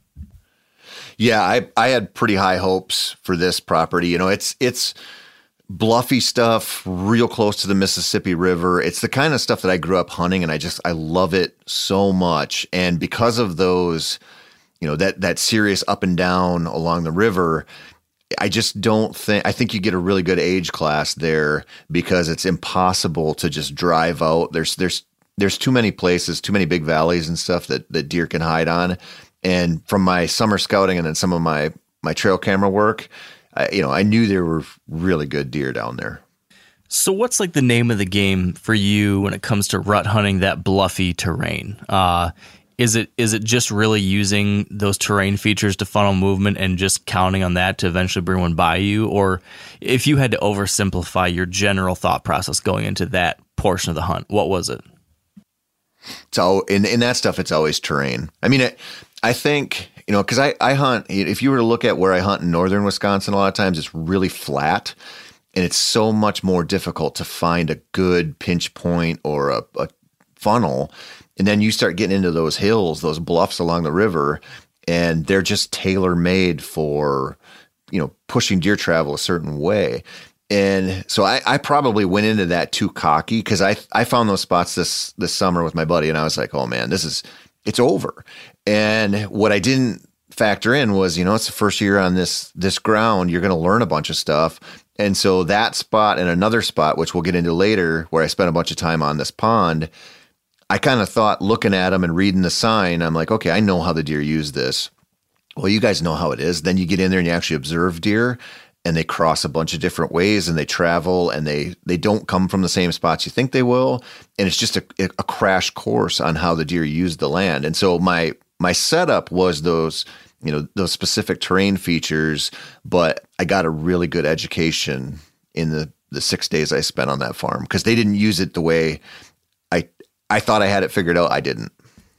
Yeah, I I had pretty high hopes for this property. You know, it's it's bluffy stuff, real close to the Mississippi River. It's the kind of stuff that I grew up hunting, and I just I love it so much. And because of those, you know, that that serious up and down along the river, I just don't think, I think you get a really good age class there because it's impossible to just drive out. There's, there's, there's too many places, too many big valleys and stuff that, that deer can hide on. And from my summer scouting and then some of my, my trail camera work, I, you know, I knew there were really good deer down there. So what's like the name of the game for you when it comes to rut hunting that bluffy terrain? Uh, Is it is it just really using those terrain features to funnel movement and just counting on that to eventually bring one by you? Or if you had to oversimplify your general thought process going into that portion of the hunt, what was it? So in, in that stuff, it's always terrain. I mean, it, I think, you know, because I, I hunt, if you were to look at where I hunt in northern Wisconsin, a lot of times it's really flat. And it's so much more difficult to find a good pinch point or a, a funnel. And then you start getting into those hills, those bluffs along the river, and they're just tailor-made for, you know, pushing deer travel a certain way. And so I, I probably went into that too cocky because I I found those spots this this summer with my buddy, and I was like, oh man, this is, it's over. And what I didn't factor in was, you know, it's the first year on this this ground, you're going to learn a bunch of stuff. And so that spot and another spot, which we'll get into later, where I spent a bunch of time on this pond, I kind of thought, looking at them and reading the sign, I'm like, okay, I know how the deer use this. Well, you guys know how it is. Then you get in there and you actually observe deer, and they cross a bunch of different ways, and they travel, and they they don't come from the same spots you think they will. And it's just a, a crash course on how the deer use the land. And so my my setup was those, you know, those specific terrain features, but I got a really good education in the the six days I spent on that farm because they didn't use it the way I I thought I had it figured out. I didn't.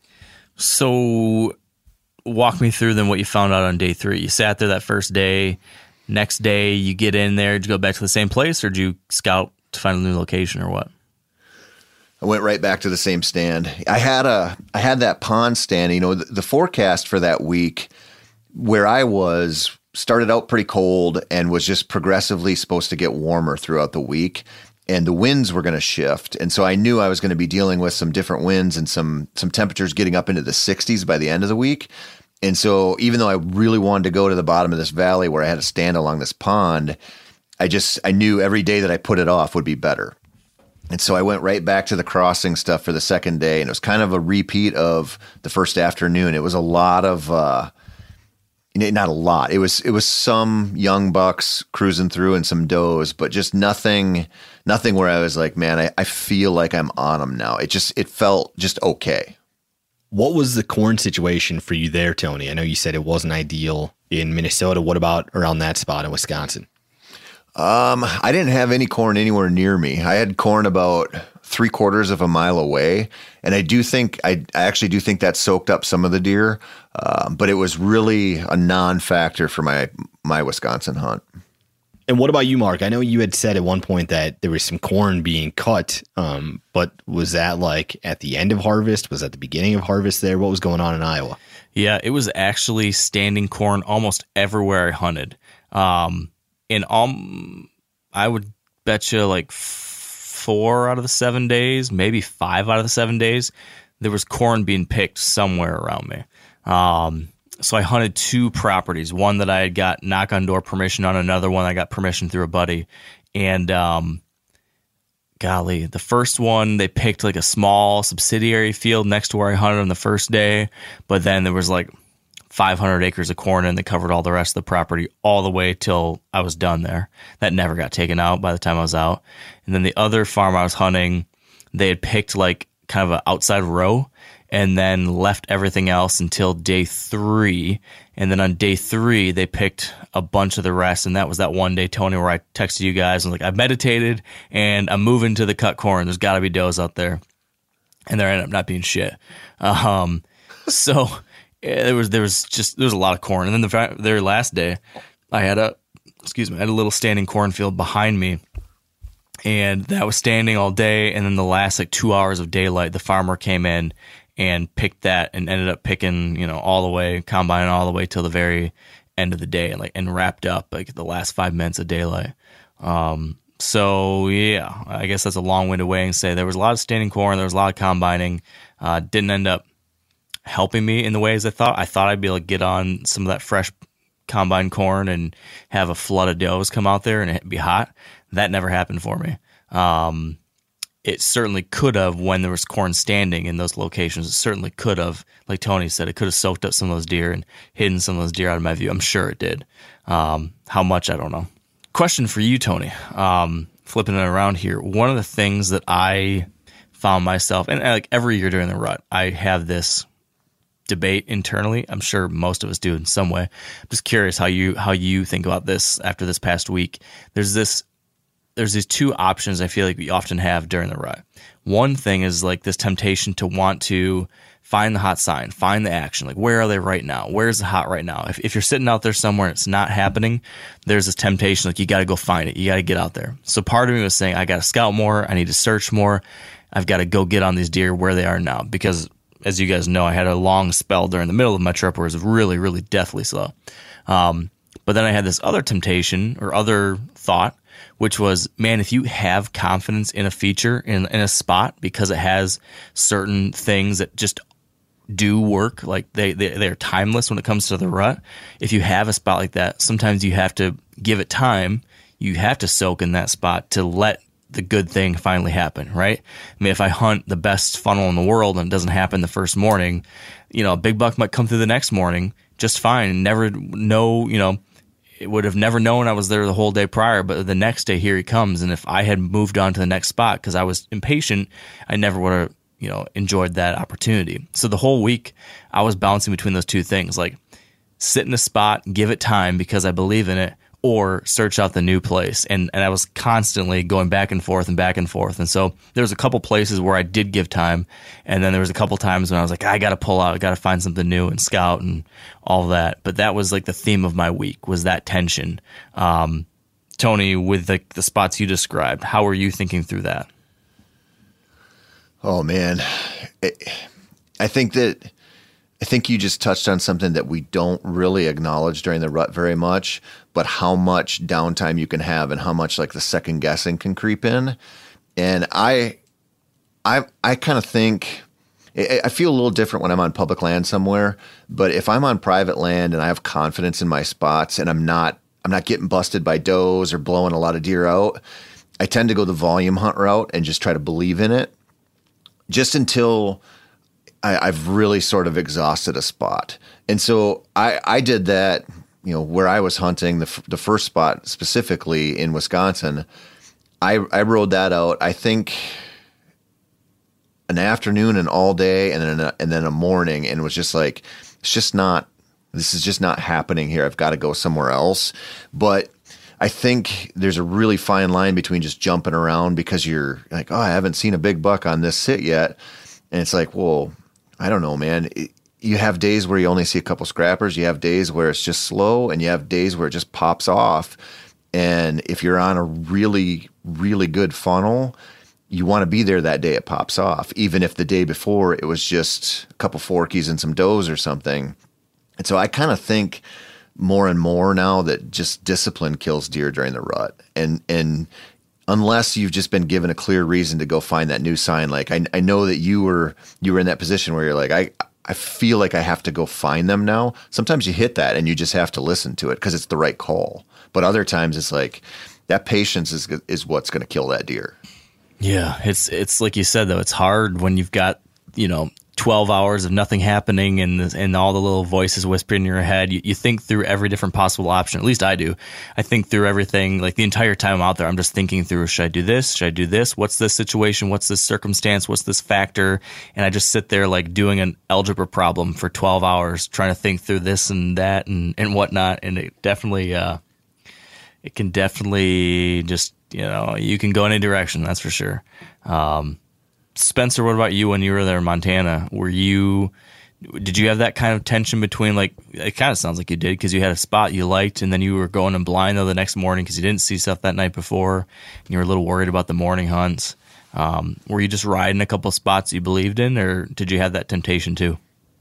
So walk me through then what you found out on day three. You sat there that first day. Next day you get in there. Did you go back to the same place, or did you scout to find a new location, or what? I went right back to the same stand. I had a I had that pond stand. You know, the, the forecast for that week where I was started out pretty cold and was just progressively supposed to get warmer throughout the week. And the winds were going to shift. And so I knew I was going to be dealing with some different winds and some some temperatures getting up into the sixties by the end of the week. And so even though I really wanted to go to the bottom of this valley where I had to stand along this pond, I just, I knew every day that I put it off would be better. And so I went right back to the crossing stuff for the second day. And it was kind of a repeat of the first afternoon. It was a lot of, uh, not a lot. It was, it was some young bucks cruising through and some does, but just nothing, nothing where I was like, man, I, I feel like I'm on them now. It just, it felt just okay. What was the corn situation for you there, Tony? I know you said it wasn't ideal in Minnesota. What about around that spot in Wisconsin? Um, I didn't have any corn anywhere near me. I had corn about three quarters of a mile away. And I do think, I, I actually do think that soaked up some of the deer. Um, but it was really a non-factor for my, my Wisconsin hunt. And what about you, Mark? I know you had said at one point that there was some corn being cut, um, but was that like at the end of harvest? Was that the beginning of harvest there? What was going on in Iowa? Yeah, it was actually standing corn almost everywhere I hunted. Um, in um, I would bet you like four out of the seven days, maybe five out of the seven days, there was corn being picked somewhere around me. Um, so I hunted two properties, one that I had got knock on door permission on, another one I got permission through a buddy. And, um, golly, the first one, they picked like a small subsidiary field next to where I hunted on the first day. But then there was like five hundred acres of corn and they covered all the rest of the property all the way till I was done there. That never got taken out by the time I was out. And then the other farm I was hunting, they had picked like kind of an outside row and then left everything else until day three. And then on day three, they picked a bunch of the rest. And that was that one day, Tony, where I texted you guys and was like, I meditated and I'm moving to the cut corn. There's got to be does out there. And there ended up not being shit. Um, so yeah, there was there was just there was a lot of corn. And then the very last day, I had a excuse me, I had a little standing cornfield behind me. And that was standing all day. And then the last like two hours of daylight, the farmer came in and picked that and ended up picking, you know, all the way, combining all the way till the very end of the day, and like and wrapped up like the last five minutes of daylight. Um, so yeah, I guess that's a long-winded way to say there was a lot of standing corn, there was a lot of combining. Uh, didn't end up helping me in the ways I thought. I thought I'd be able to get on some of that fresh combine corn and have a flood of does come out there and it'd be hot. That never happened for me. Um, It certainly could have when there was corn standing in those locations. It certainly could have, like Tony said, it could have soaked up some of those deer and hidden some of those deer out of my view. I'm sure it did. Um, how much, I don't know. Question for you, Tony. Um, flipping it around here. One of the things that I found myself, and like every year during the rut, I have this debate internally. I'm sure most of us do in some way. I'm just curious how you how you think about this after this past week. There's this There's these two options I feel like we often have during the rut. One thing is like this temptation to want to find the hot sign, find the action. Like, where are they right now? Where's the hot right now? If, if you're sitting out there somewhere and it's not happening, there's this temptation, like you got to go find it. You got to get out there. So part of me was saying, I got to scout more. I need to search more. I've got to go get on these deer where they are now. Because as you guys know, I had a long spell during the middle of my trip where it was really, really deathly slow. Um, but then I had this other temptation or other thought, which was, man, if you have confidence in a feature, in, in a spot, because it has certain things that just do work, like they, they, they're timeless when it comes to the rut. If you have a spot like that, sometimes you have to give it time. You have to soak in that spot to let the good thing finally happen, right? I mean, if I hunt the best funnel in the world and it doesn't happen the first morning, you know, a big buck might come through the next morning just fine and never know, you know, it would have never known I was there the whole day prior, but the next day here he comes. And if I had moved on to the next spot because I was impatient, I never would have, you know, enjoyed that opportunity. So the whole week I was bouncing between those two things, like sit in a spot, give it time because I believe in it, or search out the new place. And and I was constantly going back and forth and back and forth. And so there was a couple places where I did give time. And then there was a couple times when I was like, I got to pull out, I got to find something new and scout and all that. But that was like the theme of my week, was that tension. Um, Tony, with the, the spots you described, how were you thinking through that? Oh, man. It, I think that I think you just touched on something that we don't really acknowledge during the rut very much, but how much downtime you can have and how much like the second guessing can creep in. And I, I, I kind of think I feel a little different when I'm on public land somewhere, but if I'm on private land and I have confidence in my spots and I'm not, I'm not getting busted by does or blowing a lot of deer out, I tend to go the volume hunt route and just try to believe in it just until I, I've really sort of exhausted a spot. And so I, I did that, you know, where I was hunting the the first spot specifically in Wisconsin. I, I rode that out, I think an afternoon and all day and then a, and then a morning, and was just like, it's just not, this is just not happening here. I've got to go somewhere else. But I think there's a really fine line between just jumping around because you're like, oh, I haven't seen a big buck on this sit yet. And it's like, well, I don't know, man. It, you have days where you only see a couple scrappers. You have days where it's just slow, and you have days where it just pops off. And if you're on a really, really good funnel, you want to be there that day it pops off, even if the day before it was just a couple forkies and some does or something. And so I kind of think more and more now that just discipline kills deer during the rut. And, and unless you've just been given a clear reason to go find that new sign, like I, I know that you were, you were in that position where you're like, I, I feel like I have to go find them now. Sometimes you hit that and you just have to listen to it because it's the right call. But other times it's like that patience is is what's going to kill that deer. Yeah, it's it's like you said though. It's hard when you've got, you know, twelve hours of nothing happening and and all the little voices whispering in your head. You, you think through every different possible option. At least I do. I think through everything. Like the entire time I'm out there, I'm just thinking through, should I do this? Should I do this? What's this situation? What's this circumstance? What's this factor? And I just sit there like doing an algebra problem for twelve hours, trying to think through this and that and, and whatnot. And it definitely, uh, it can definitely just, you know, you can go in any direction. That's for sure. Um, Spencer, what about you when you were there in Montana? Were you, did you have that kind of tension between, like, it kind of sounds like you did because you had a spot you liked and then you were going in blind though the next morning because you didn't see stuff that night before and you were a little worried about the morning hunts. Um, were you just riding a couple spots you believed in, or did you have that temptation too?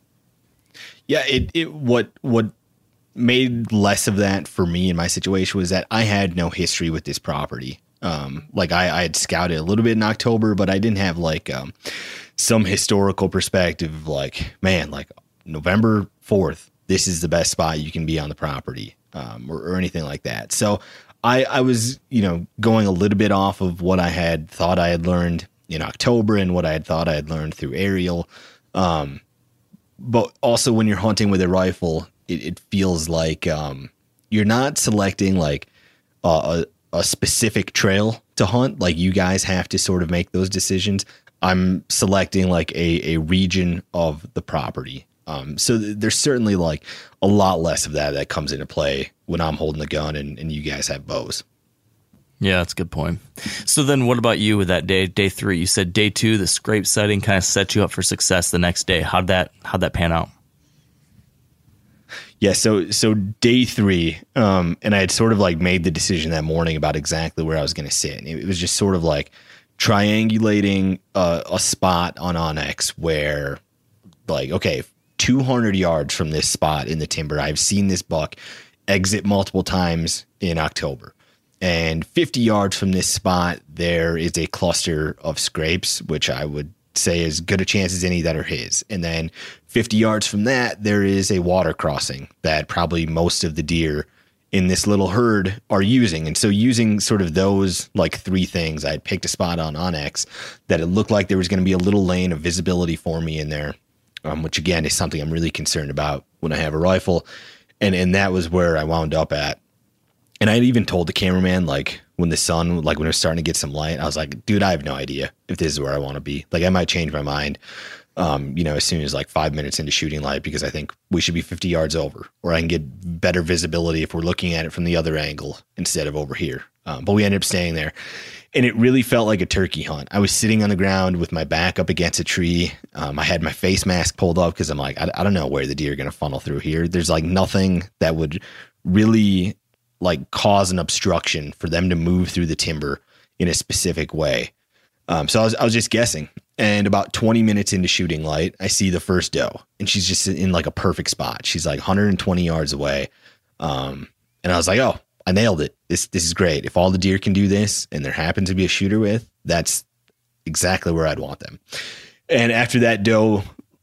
Yeah, it, it what what made less of that for me in my situation was that I had no history with this property. Um, like I, I had scouted a little bit in October, but I didn't have like um, some historical perspective of like, man, like November fourth, this is the best spot you can be on the property, um, or, or anything like that. So I, I was, you know, going a little bit off of what I had thought I had learned in October and what I had thought I had learned through aerial. Um, but also when you're hunting with a rifle, it, it feels like um, you're not selecting like uh, a, a specific trail to hunt. Like you guys have to sort of make those decisions. I'm selecting like a, a region of the property. Um, so th- there's certainly like a lot less of that that comes into play when I'm holding the gun and, and you guys have bows. Yeah, that's a good point. So then what about you with that day, day three? You said day two, the scrape sighting kind of set you up for success the next day. How'd that, how'd that pan out? Yeah, so so day three, um, and I had sort of like made the decision that morning about exactly where I was going to sit. And it was just sort of like triangulating uh, a spot on Onyx where, like, okay, two hundred yards from this spot in the timber, I've seen this buck exit multiple times in October. And fifty yards from this spot, there is a cluster of scrapes, which I would say as good a chance as any that are his. And then fifty yards from that, there is a water crossing that probably most of the deer in this little herd are using. And so using sort of those like three things, I had picked a spot on Onyx that it looked like there was going to be a little lane of visibility for me in there, um, which again is something I'm really concerned about when I have a rifle. And and that was where I wound up at. And I had even told the cameraman, like, when the sun, like, when it was starting to get some light, I was like, dude, I have no idea if this is where I want to be. Like, I might change my mind, um, you know, as soon as, like, five minutes into shooting light, because I think we should be fifty yards over, or I can get better visibility if we're looking at it from the other angle instead of over here. Um, but we ended up staying there. And it really felt like a turkey hunt. I was sitting on the ground with my back up against a tree. Um, I had my face mask pulled up because I'm like, I, I don't know where the deer are going to funnel through here. There's, like, nothing that would really like cause an obstruction for them to move through the timber in a specific way. Um, so I was, I was just guessing. And about twenty minutes into shooting light, I see the first doe and she's just in like a perfect spot. She's like one hundred twenty yards away. Um, and I was like, oh, I nailed it. This, this is great. If all the deer can do this and there happens to be a shooter with, that's exactly where I'd want them. And after that doe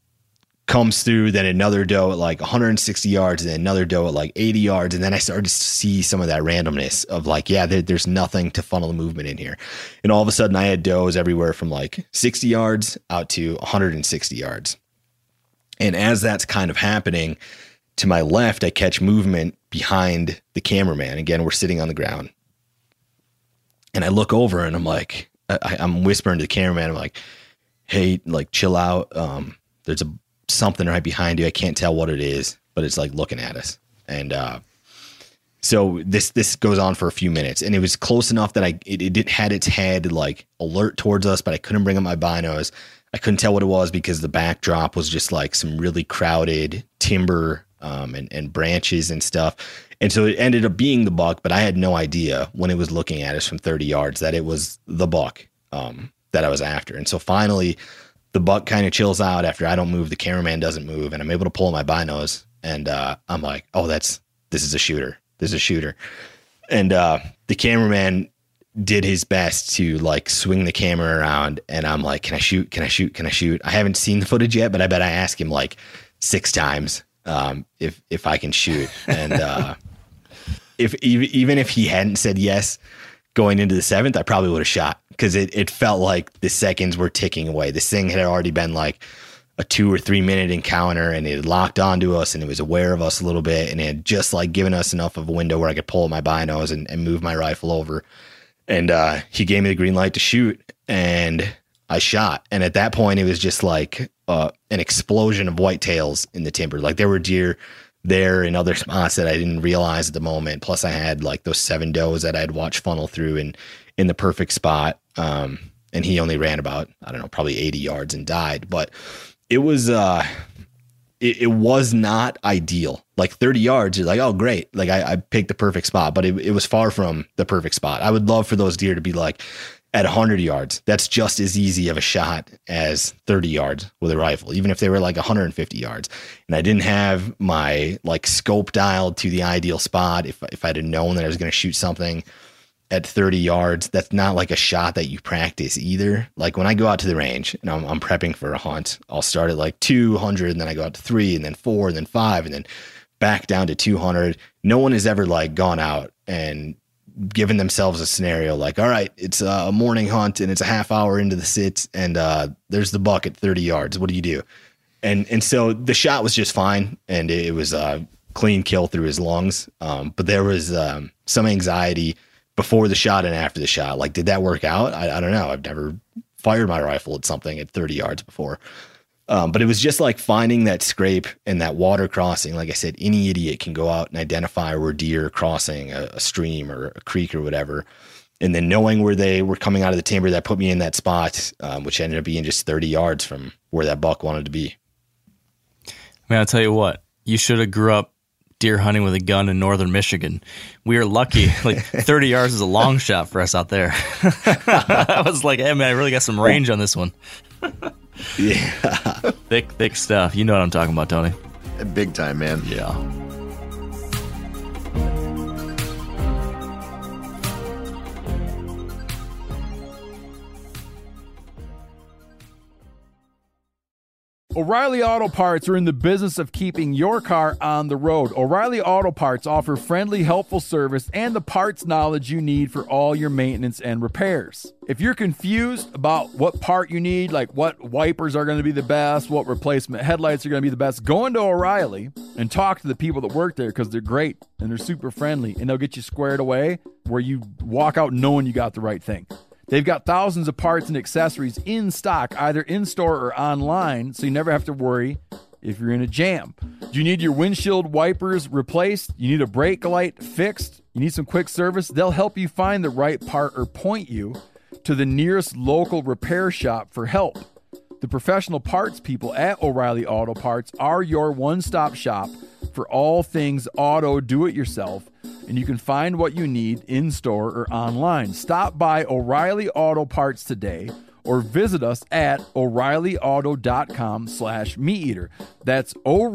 comes through, then another doe at like one hundred sixty yards, and then another doe at like eighty yards. And then I started to see some of that randomness of like, yeah, there, there's nothing to funnel the movement in here. And all of a sudden I had does everywhere from like sixty yards out to one hundred sixty yards. And as that's kind of happening, to my left, I catch movement behind the cameraman. Again, we're sitting on the ground. And I look over and I'm like, I, I'm whispering to the cameraman. I'm like, hey, like chill out. Um, there's a something right behind you. I can't tell what it is, but it's like looking at us. And uh, so this this goes on for a few minutes, and it was close enough that I it, it had its head like alert towards us, but I couldn't bring up my binos. I couldn't tell what it was because the backdrop was just like some really crowded timber um, and, and branches and stuff. And so it ended up being the buck, but I had no idea when it was looking at us from thirty yards that it was the buck um, that I was after. And so finally, the buck kind of chills out after I don't move, the cameraman doesn't move, and I'm able to pull my binos. And uh, I'm like, oh, that's, this is a shooter. This is a shooter. And uh, the cameraman did his best to like swing the camera around, and I'm like, can I shoot? Can I shoot? Can I shoot? I haven't seen the footage yet, but I bet I asked him like six times um, if if I can shoot. And uh, if even even if he hadn't said yes going into the seventh, I probably would have shot, because it it felt like the seconds were ticking away. This thing had already been like a two or three minute encounter, and it had locked onto us, and it was aware of us a little bit, and it had just like given us enough of a window where I could pull up my binos and, and move my rifle over. And uh, he gave me the green light to shoot, and I shot. And at that point, it was just like uh, an explosion of whitetails in the timber. Like there were deer there in other spots that I didn't realize at the moment. Plus, I had like those seven does that I had watched funnel through in in the perfect spot. Um, and he only ran about, I don't know, probably eighty yards and died. But it was uh, it, it was not ideal. Like thirty yards, you're like, oh, great. Like I, I picked the perfect spot, but it, it was far from the perfect spot. I would love for those deer to be like at one hundred yards. That's just as easy of a shot as thirty yards with a rifle, even if they were like one hundred fifty yards. And I didn't have my like scope dialed to the ideal spot. If, if I'd have known that I was going to shoot something at thirty yards, that's not like a shot that you practice either. Like when I go out to the range and I'm, I'm prepping for a hunt, I'll start at like two hundred, and then I go out to three, and then four, and then five, and then back down to two hundred. No one has ever like gone out and given themselves a scenario like, all right, it's a morning hunt and it's a half hour into the sit, and uh, there's the buck at thirty yards. What do you do? And and so the shot was just fine, and it was a clean kill through his lungs. Um, but there was um, some anxiety before the shot and after the shot. Like, did that work out? I, I don't know. I've never fired my rifle at something at thirty yards before. Um, but it was just like finding that scrape and that water crossing. Like I said, any idiot can go out and identify where deer are crossing a, a stream or a creek or whatever. And then knowing where they were coming out of the timber, that put me in that spot, um, which ended up being just thirty yards from where that buck wanted to be. Man, I'll tell you what, you should have grew up deer hunting with a gun in northern Michigan. We are lucky. Like thirty yards is a long shot for us out there. I was like, hey man, I really got some range on this one. Yeah. Thick, thick stuff. You know what I'm talking about, Tony. Big time, man. Yeah. O'Reilly Auto Parts are in the business of keeping your car on the road. O'Reilly Auto Parts offer friendly, helpful service and the parts knowledge you need for all your maintenance and repairs. If you're confused about what part you need, like what wipers are going to be the best, what replacement headlights are going to be the best, go into O'Reilly and talk to the people that work there, because they're great and they're super friendly, and they'll get you squared away where you walk out knowing you got the right thing. They've got thousands of parts and accessories in stock, either in-store or online, so you never have to worry if you're in a jam. Do you need your windshield wipers replaced? You need a brake light fixed? You need some quick service? They'll help you find the right part or point you to the nearest local repair shop for help. The professional parts people at O'Reilly Auto Parts are your one-stop shop for all things auto do-it-yourself, and you can find what you need in-store or online. Stop by O'Reilly Auto Parts today or visit us at O'Reillyauto.com slash meat eater. That's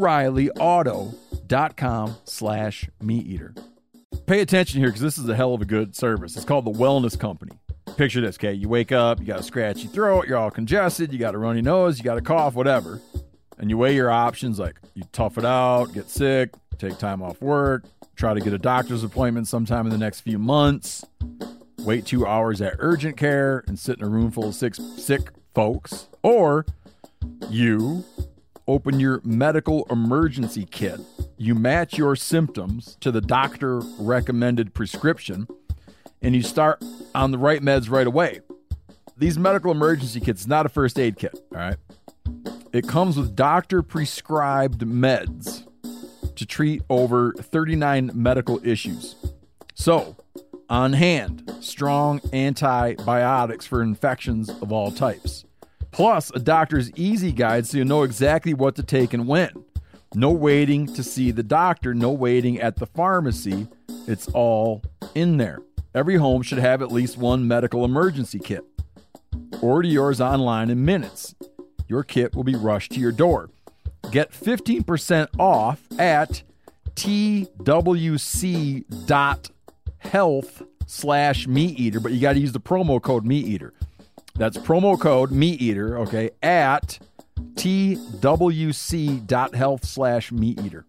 O'Reillyauto.com slash meat eater. Pay attention here, because this is a hell of a good service. It's called the Wellness Company. Picture this, okay? You wake up, you got a scratchy throat, you're all congested, you got a runny nose, you got a cough, whatever. And you weigh your options, like you tough it out, get sick, take time off work, try to get a doctor's appointment sometime in the next few months, wait two hours at urgent care and sit in a room full of sick, sick folks. Or you open your medical emergency kit. You match your symptoms to the doctor recommended prescription, and you start on the right meds right away. These medical emergency kits is not a first aid kit, all right? It comes with doctor-prescribed meds to treat over thirty-nine medical issues. So, on hand, strong antibiotics for infections of all types. Plus, a doctor's easy guide so you know exactly what to take and when. No waiting to see the doctor, no waiting at the pharmacy. It's all in there. Every home should have at least one medical emergency kit. Order yours online in minutes. Your kit will be rushed to your door. Get fifteen percent off at twc.health slash meat eater, but you got to use the promo code meat eater. That's promo code meat eater, okay, at twc.health slash meat eater.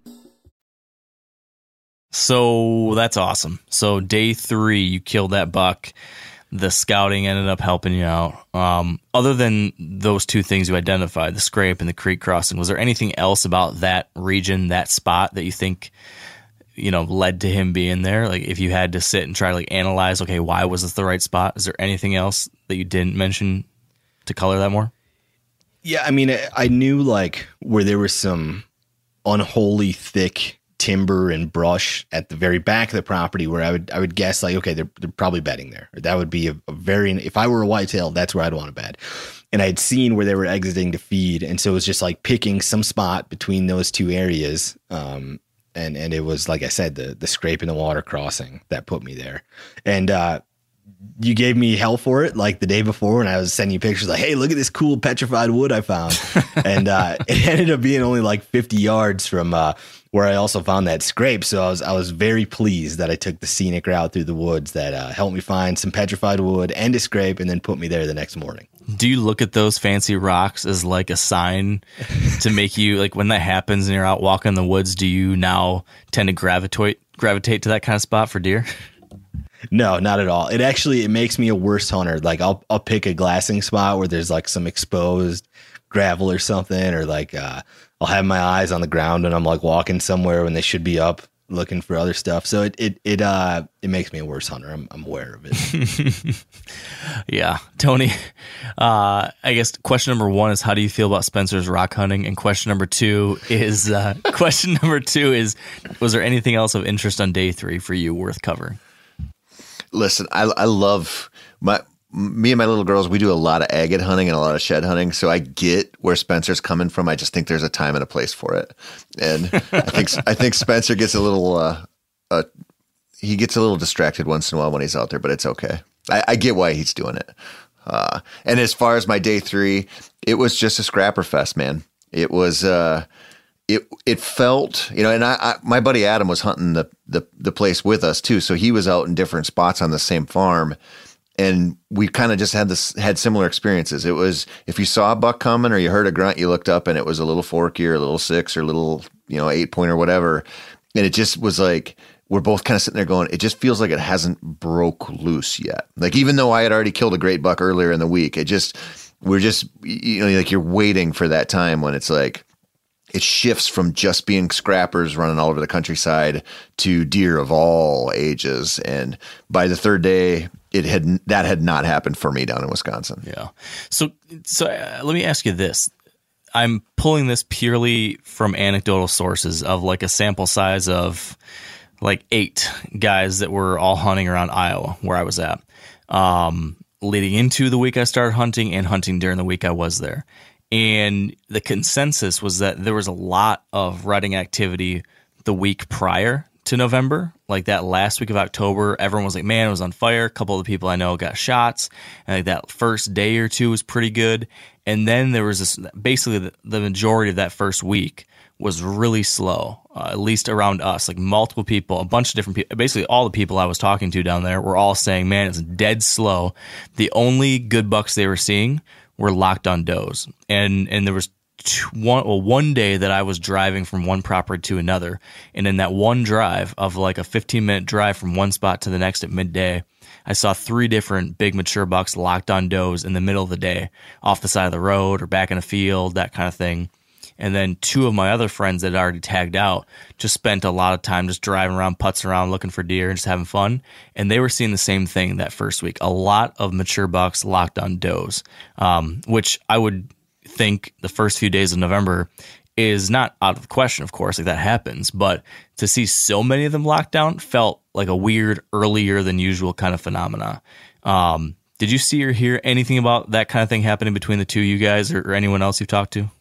So that's awesome. So day three, you killed that buck. The scouting ended up helping you out. Um, other than those two things you identified, the scrape and the creek crossing, was there anything else about that region, that spot, that you think, you know, led to him being there? Like, if you had to sit and try to like analyze, okay, why was this the right spot? Is there anything else that you didn't mention to color that more? Yeah, I mean, I, I knew like where there was some unholy thick timber and brush at the very back of the property, where I would I would guess like, okay, they're they're probably bedding there. That would be a, a very, if I were a whitetail, that's where I'd want to bed. And I'd seen where they were exiting to feed, and so it was just like picking some spot between those two areas. Um, and and it was, like I said, the the scrape and the water crossing that put me there. And uh, you gave me hell for it like the day before when I was sending you pictures like, hey, look at this cool petrified wood I found. And uh, it ended up being only like fifty yards from uh, where I also found that scrape. So I was I was very pleased that I took the scenic route through the woods that uh, helped me find some petrified wood and a scrape, and then put me there the next morning. Do you look at those fancy rocks as like a sign to make you, like, when that happens and you're out walking in the woods, do you now tend to gravitate gravitate to that kind of spot for deer? No, not at all. It actually, it makes me a worse hunter. Like I'll I'll pick a glassing spot where there's like some exposed gravel or something, or like uh, I'll have my eyes on the ground and I'm like walking somewhere when they should be up looking for other stuff. So it it it uh it makes me a worse hunter. I'm I'm aware of it. Yeah, Tony. Uh, I guess question number one is, how do you feel about Spencer's rock hunting? And question number two is uh, question number two is, was there anything else of interest on day three for you worth covering? Listen, I I love my me and my little girls. We do a lot of agate hunting and a lot of shed hunting, so I get where Spencer's coming from. I just think there's a time and a place for it, and I think I think Spencer gets a little uh, uh, he gets a little distracted once in a while when he's out there, but it's okay. I, I get why he's doing it. Uh, and as far as my day three, it was just a scrapper fest, man. It was. Uh, It it felt, you know, and I, I my buddy Adam was hunting the, the the place with us too, so he was out in different spots on the same farm, and we kind of just had this had similar experiences. It was, if you saw a buck coming or you heard a grunt, you looked up and it was a little forky or a little six or a little, you know, eight point or whatever, and it just was like, we're both kind of sitting there going, it just feels like it hasn't broke loose yet. Like, even though I had already killed a great buck earlier in the week, it just we're just, you know, like you're waiting for that time when it's like, it shifts from just being scrappers running all over the countryside to deer of all ages. And by the third day, it had that had not happened for me down in Wisconsin. Yeah. So, so uh, let me ask you this. I'm pulling this purely from anecdotal sources of like a sample size of like eight guys that were all hunting around Iowa, where I was at, um, leading into the week I started hunting and hunting during the week I was there. And the consensus was that there was a lot of rutting activity the week prior to November. Like that last week of October, everyone was like, man, it was on fire. A couple of the people I know got shots. And like that first day or two was pretty good. And then there was this, basically the, the majority of that first week was really slow, uh, at least around us. Like multiple people, a bunch of different people, basically all the people I was talking to down there were all saying, man, it's dead slow. The only good bucks they were seeing were locked on does. And and there was two, one well, one day that I was driving from one property to another, and in that one drive of like a fifteen minute drive from one spot to the next at midday, I saw three different big mature bucks locked on does in the middle of the day, off the side of the road or back in a field, that kind of thing. And then two of my other friends that had already tagged out just spent a lot of time just driving around, putzing around, looking for deer and just having fun. And they were seeing the same thing that first week. A lot of mature bucks locked on does, um, which I would think the first few days of November is not out of the question, of course, like that happens. But to see so many of them locked down felt like a weird, earlier than usual kind of phenomena. Um, did you see or hear anything about that kind of thing happening between the two of you guys, or, or anyone else you've talked to?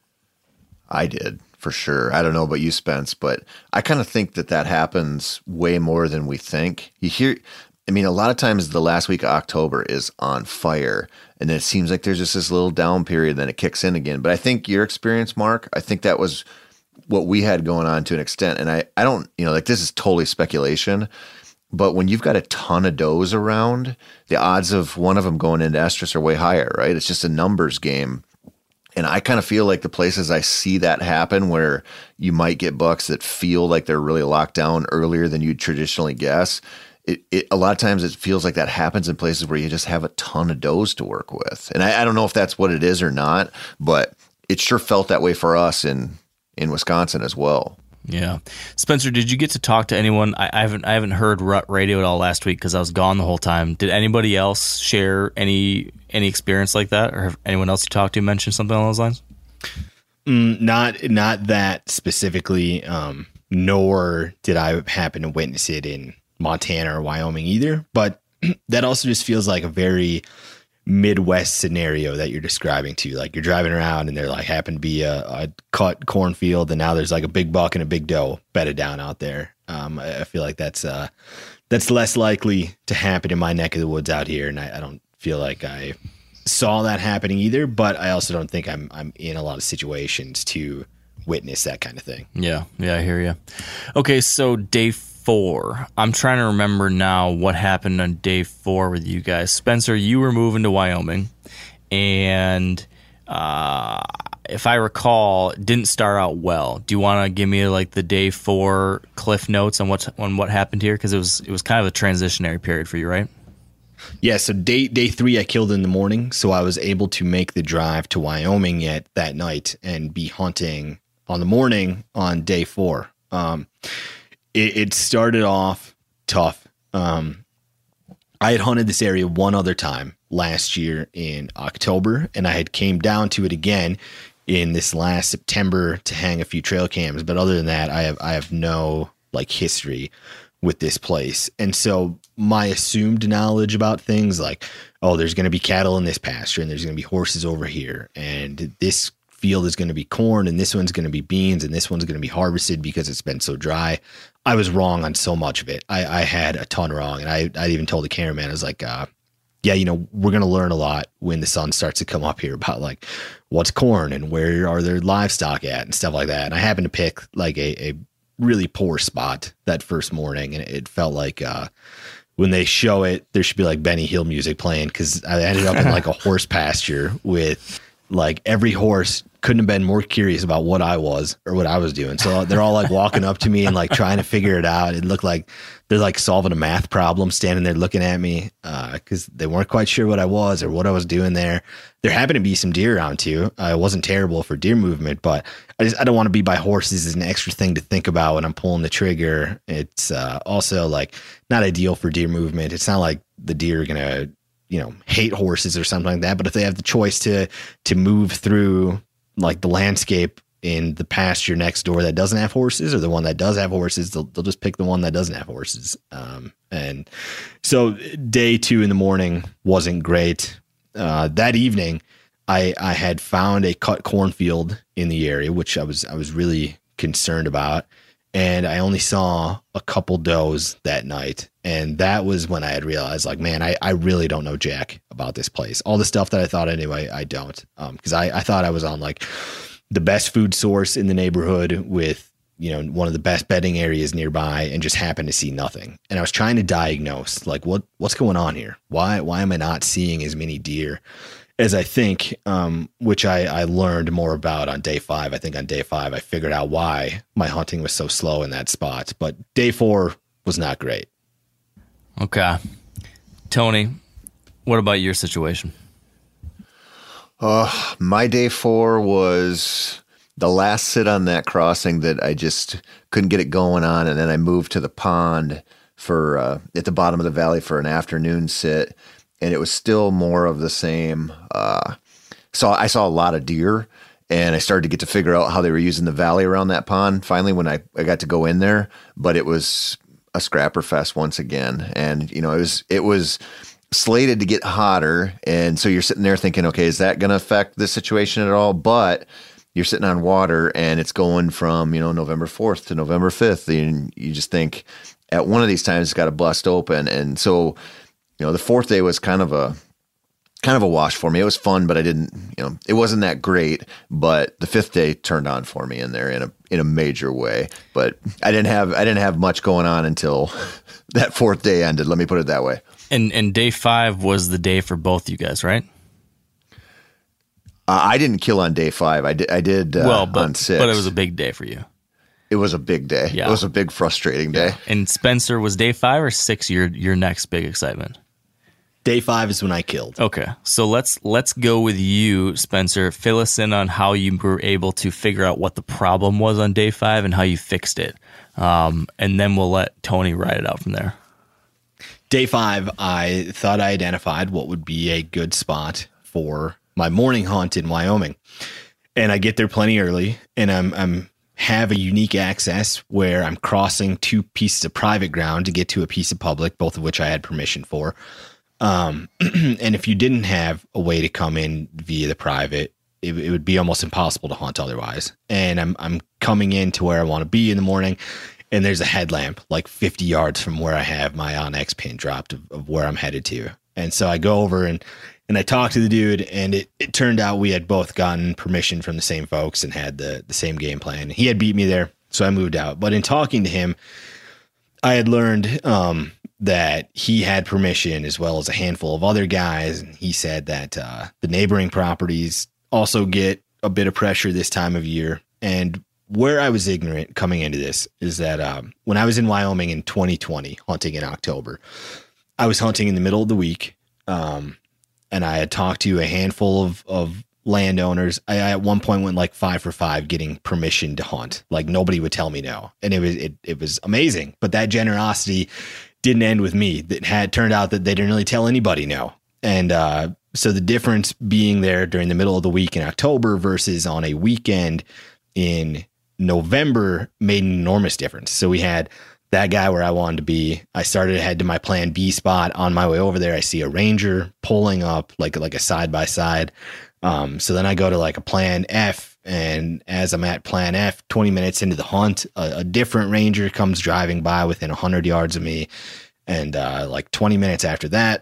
I did, for sure. I don't know about you, Spence, but I kind of think that that happens way more than we think. You hear, I mean, a lot of times the last week of October is on fire, and then it seems like there's just this little down period, then it kicks in again. But I think your experience, Mark, I think that was what we had going on to an extent. And I, I don't, you know, like this is totally speculation. But when you've got a ton of does around, the odds of one of them going into estrus are way higher, right? It's just a numbers game. And I kind of feel like the places I see that happen where you might get bucks that feel like they're really locked down earlier than you'd traditionally guess. It, it, a lot of times it feels like that happens in places where you just have a ton of does to work with. And I, I don't know if that's what it is or not, but it sure felt that way for us in, in Wisconsin as well. Yeah. Spencer, did you get to talk to anyone? I, I haven't I haven't heard Rut Radio at all last week because I was gone the whole time. Did anybody else share any any experience like that, or have anyone else you talked to mention something along those lines? Mm, not not that specifically, um, nor did I happen to witness it in Montana or Wyoming either. But that also just feels like a very Midwest scenario that you're describing to. Like you're driving around and there like happened to be a, a cut cornfield, and now there's like a big buck and a big doe bedded down out there. Um, I, I feel like that's uh, that's less likely to happen in my neck of the woods out here, and I, I don't feel like I saw that happening either. But I also don't think I'm I'm in a lot of situations to witness that kind of thing. Yeah, yeah, I hear you. Okay, so day four. I'm trying to remember now what happened on day four with you guys. Spencer, you were moving to Wyoming, and uh, if I recall, it didn't start out well. Do you want to give me like the day four cliff notes on what on what happened here? Because it was it was kind of a transitionary period for you, right? Yeah, so day day three I killed in the morning, so I was able to make the drive to Wyoming yet that night and be hunting on the morning on day four. Um, it, it started off tough. Um, I had hunted this area one other time last year in October, and I had came down to it again in this last September to hang a few trail cams. But other than that, I have I have no like history with this place. And so my assumed knowledge about things like, oh, there's going to be cattle in this pasture and there's going to be horses over here, and this field is going to be corn and this one's going to be beans and this one's going to be harvested because it's been so dry. I was wrong on so much of it. I, I had a ton wrong. And I, I even told the cameraman, I was like, uh, yeah, you know, we're going to learn a lot when the sun starts to come up here about like what's corn and where are their livestock at and stuff like that. And I happened to pick like a, a really poor spot that first morning. And it felt like, uh, when they show it, there should be like Benny Hill music playing, because I ended up in like a horse pasture with like every horse couldn't have been more curious about what I was or what I was doing. So they're all like walking up to me and like trying to figure it out. It looked like they're like solving a math problem, standing there looking at me uh, because they weren't quite sure what I was or what I was doing there. There happened to be some deer around too. Uh, it wasn't terrible for deer movement, but I just I don't want to be by horses as an extra thing to think about when I'm pulling the trigger. It's uh, also like not ideal for deer movement. It's not like the deer are gonna, you know, hate horses or something like that. But if they have the choice to to move through like the landscape in the pasture next door that doesn't have horses or the one that does have horses, they'll, they'll just pick the one that doesn't have horses. Um, and so day two in the morning wasn't great. Uh, that evening, I, I had found a cut cornfield in the area, which I was, I was really concerned about. And I only saw a couple does that night. And that was when I had realized, like, man, I, I really don't know jack about this place. All the stuff that I thought anyway, I don't. Um, cause I, I thought I was on like the best food source in the neighborhood with, you know, one of the best bedding areas nearby, and just happened to see nothing. And I was trying to diagnose like, what, what's going on here? Why, why am I not seeing as many deer as I think, um, which I, I learned more about on day five. I think on day five, I figured out why my hunting was so slow in that spot. But day four was not great. Okay. Tony, what about your situation? Uh, my day four was the last sit on that crossing that I just couldn't get it going on. And then I moved to the pond for uh, at the bottom of the valley for an afternoon sit. And it was still more of the same. Uh, so I saw a lot of deer, and I started to get to figure out how they were using the valley around that pond finally when I, I got to go in there. But it was a scrapper fest once again. And, you know, it was, it was slated to get hotter. And so you're sitting there thinking, okay, is that going to affect this situation at all? But you're sitting on water and it's going from, you know, November fourth to November fifth. And you just think at one of these times it's got to bust open. And so, you know, the fourth day was kind of a, kind of a wash for me. It was fun, but I didn't, you know, it wasn't that great, but the fifth day turned on for me in there in a, in a major way. But I didn't have I didn't have much going on until that fourth day ended. Let me put it that way. And and day five was the day for both you guys, right? Uh, I didn't kill on day five. I did. I did uh, well, but, on six. But it was a big day for you. It was a big day. Yeah. It was a big, frustrating day. And Spencer, was day five or six your your next big excitement? Day five is when I killed. Okay, so let's let's go with you, Spencer. Fill us in on how you were able to figure out what the problem was on day five and how you fixed it, um, and then we'll let Tony write it out from there. Day five, I thought I identified what would be a good spot for my morning hunt in Wyoming, and I get there plenty early, and I'm I'm have a unique access where I'm crossing two pieces of private ground to get to a piece of public, both of which I had permission for. Um, and if you didn't have a way to come in via the private, it, it would be almost impossible to hunt otherwise. And I'm I'm coming in to where I want to be in the morning, and there's a headlamp like fifty yards from where I have my Onyx pin dropped of, of where I'm headed to. And so I go over and and I talked to the dude, and it, it turned out we had both gotten permission from the same folks and had the, the same game plan. He had beat me there, so I moved out. But in talking to him, I had learned um, that he had permission as well as a handful of other guys. And he said that uh, the neighboring properties also get a bit of pressure this time of year. And where I was ignorant coming into this is that um, when I was in Wyoming in twenty twenty, hunting in October, I was hunting in the middle of the week. Um, and I had talked to a handful of, of landowners. I, I at one point went like five for five getting permission to hunt. Like nobody would tell me no. And it was, it, it was amazing. But that generosity didn't end with me. That had turned out that they didn't really tell anybody no. And, uh, so the difference being there during the middle of the week in October versus on a weekend in November made an enormous difference. So we had that guy where I wanted to be. I started to head to my plan B spot. On my way over there, I see a Ranger pulling up like, like a side by side. Um, so then I go to like a plan F, and as I'm at plan F, twenty minutes into the hunt, a, a different Ranger comes driving by within a hundred yards of me. And, uh, like twenty minutes after that,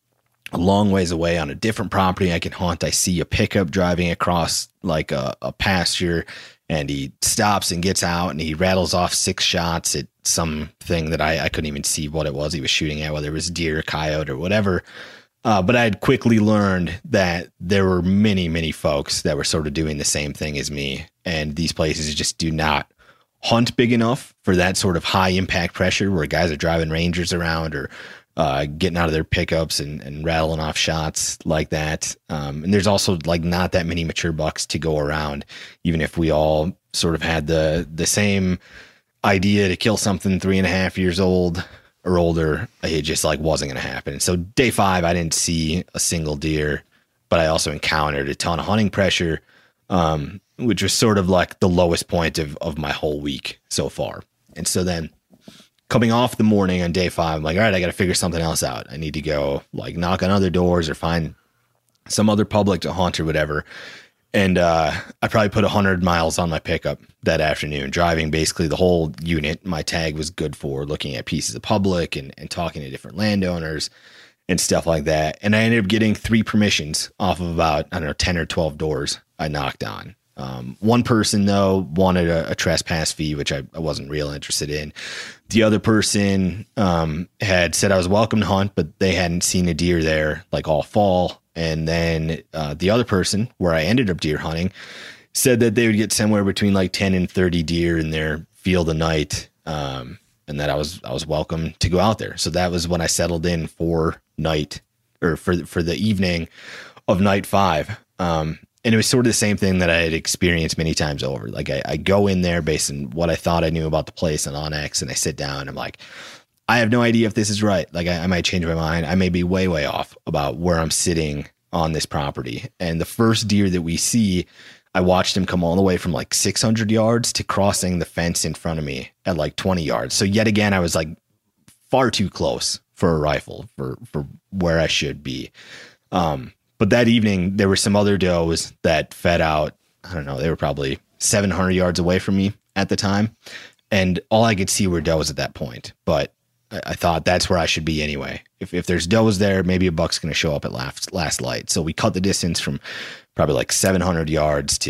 a long ways away on a different property I can hunt, I see a pickup driving across like a, a pasture, and he stops and gets out and he rattles off six shots at something that I, I couldn't even see what it was he was shooting at, whether it was deer, coyote, or whatever. Uh, but I had quickly learned that there were many, many folks that were sort of doing the same thing as me. And these places just do not hunt big enough for that sort of high impact pressure where guys are driving Rangers around or uh, getting out of their pickups and, and rattling off shots like that. Um, and there's also like not that many mature bucks to go around, even if we all sort of had the, the same idea to kill something three and a half years old or older. It just like wasn't going to happen. So day five, I didn't see a single deer, but I also encountered a ton of hunting pressure, um, which was sort of like the lowest point of, of my whole week so far. And so then coming off the morning on day five, I'm like, all right, I got to figure something else out. I need to go like knock on other doors or find some other public to hunt or whatever. And uh, I probably put one hundred miles on my pickup that afternoon, driving basically the whole unit. My tag was good for looking at pieces of public and, and talking to different landowners and stuff like that. And I ended up getting three permissions off of about, I don't know, ten or twelve doors I knocked on. Um, one person, though, wanted a, a trespass fee, which I, I wasn't real interested in. The other person um, had said I was welcome to hunt, but they hadn't seen a deer there like all fall. And then uh, the other person, where I ended up deer hunting, said that they would get somewhere between like ten and thirty deer in their field a night, um, and that I was I was welcome to go out there. So that was when I settled in for night or for for the evening of night five. Um, and it was sort of the same thing that I had experienced many times over. Like I, I go in there based on what I thought I knew about the place on Onyx, and I sit down and I'm like, I have no idea if this is right. Like I, I might change my mind. I may be way, way off about where I'm sitting on this property. And the first deer that we see, I watched him come all the way from like six hundred yards to crossing the fence in front of me at like twenty yards. So yet again, I was like far too close for a rifle for, for where I should be. Um, but that evening there were some other does that fed out. I don't know. They were probably seven hundred yards away from me at the time. And all I could see were does at that point. But I, I thought that's where I should be anyway. If if there's does there, maybe a buck's going to show up at last, last light. So we cut the distance from probably like seven hundred yards to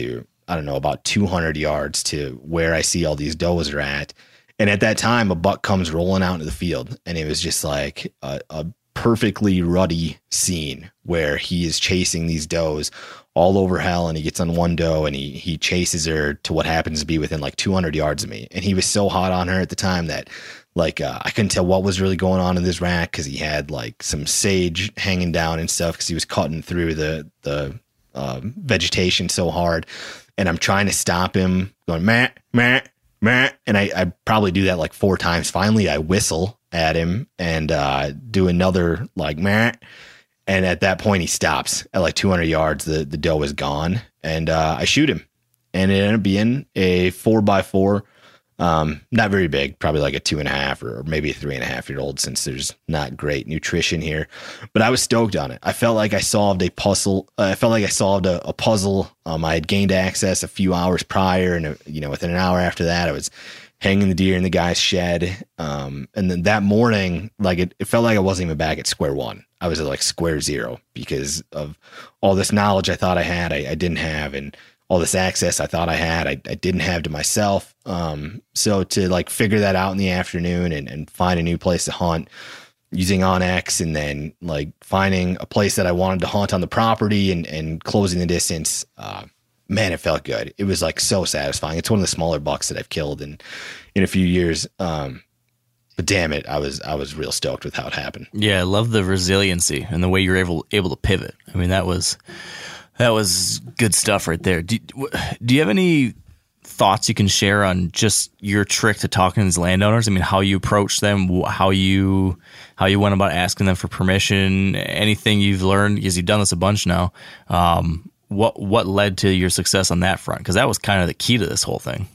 I don't know, about two hundred yards to where I see all these does are at. And at that time, a buck comes rolling out into the field, and it was just like a, a perfectly ruddy scene where he is chasing these does all over hell, and he gets on one doe and he he chases her to what happens to be within like two hundred yards of me. And he was so hot on her at the time that like uh, I couldn't tell what was really going on in this rack, because he had like some sage hanging down and stuff because he was cutting through the the uh, vegetation so hard. And I'm trying to stop him, going meh meh meh, and I, I probably do that like four times. Finally, I whistle at him and uh, do another like meh. And at that point, he stops at like two hundred yards. The, the doe is gone, and uh, I shoot him. And it ended up being a four by four, um, not very big, probably like a two and a half or maybe a three and a half year old, since there's not great nutrition here. But I was stoked on it. I felt like I solved a puzzle. Uh, I felt like I solved a, a puzzle. Um, I had gained access a few hours prior, and uh, you know, within an hour after that, I was hanging the deer in the guy's shed. Um, and then that morning, like it, it felt like I wasn't even back at square one. I was at like square zero because of all this knowledge I thought I had, I, I didn't have, and all this access I thought I had, I, I didn't have to myself. Um, so to like figure that out in the afternoon and, and find a new place to hunt using OnX, and then like finding a place that I wanted to hunt on the property and, and closing the distance, uh, man, it felt good. It was like so satisfying. It's one of the smaller bucks that I've killed in, in a few years. Um, But damn it, I was I was real stoked with how it happened. Yeah, I love the resiliency and the way you're able able to pivot. I mean, that was that was good stuff right there. Do, do you have any thoughts you can share on just your trick to talking to these landowners? I mean, how you approach them, how you how you went about asking them for permission, anything you've learned, because you've done this a bunch now. Um, what what led to your success on that front? Because that was kind of the key to this whole thing.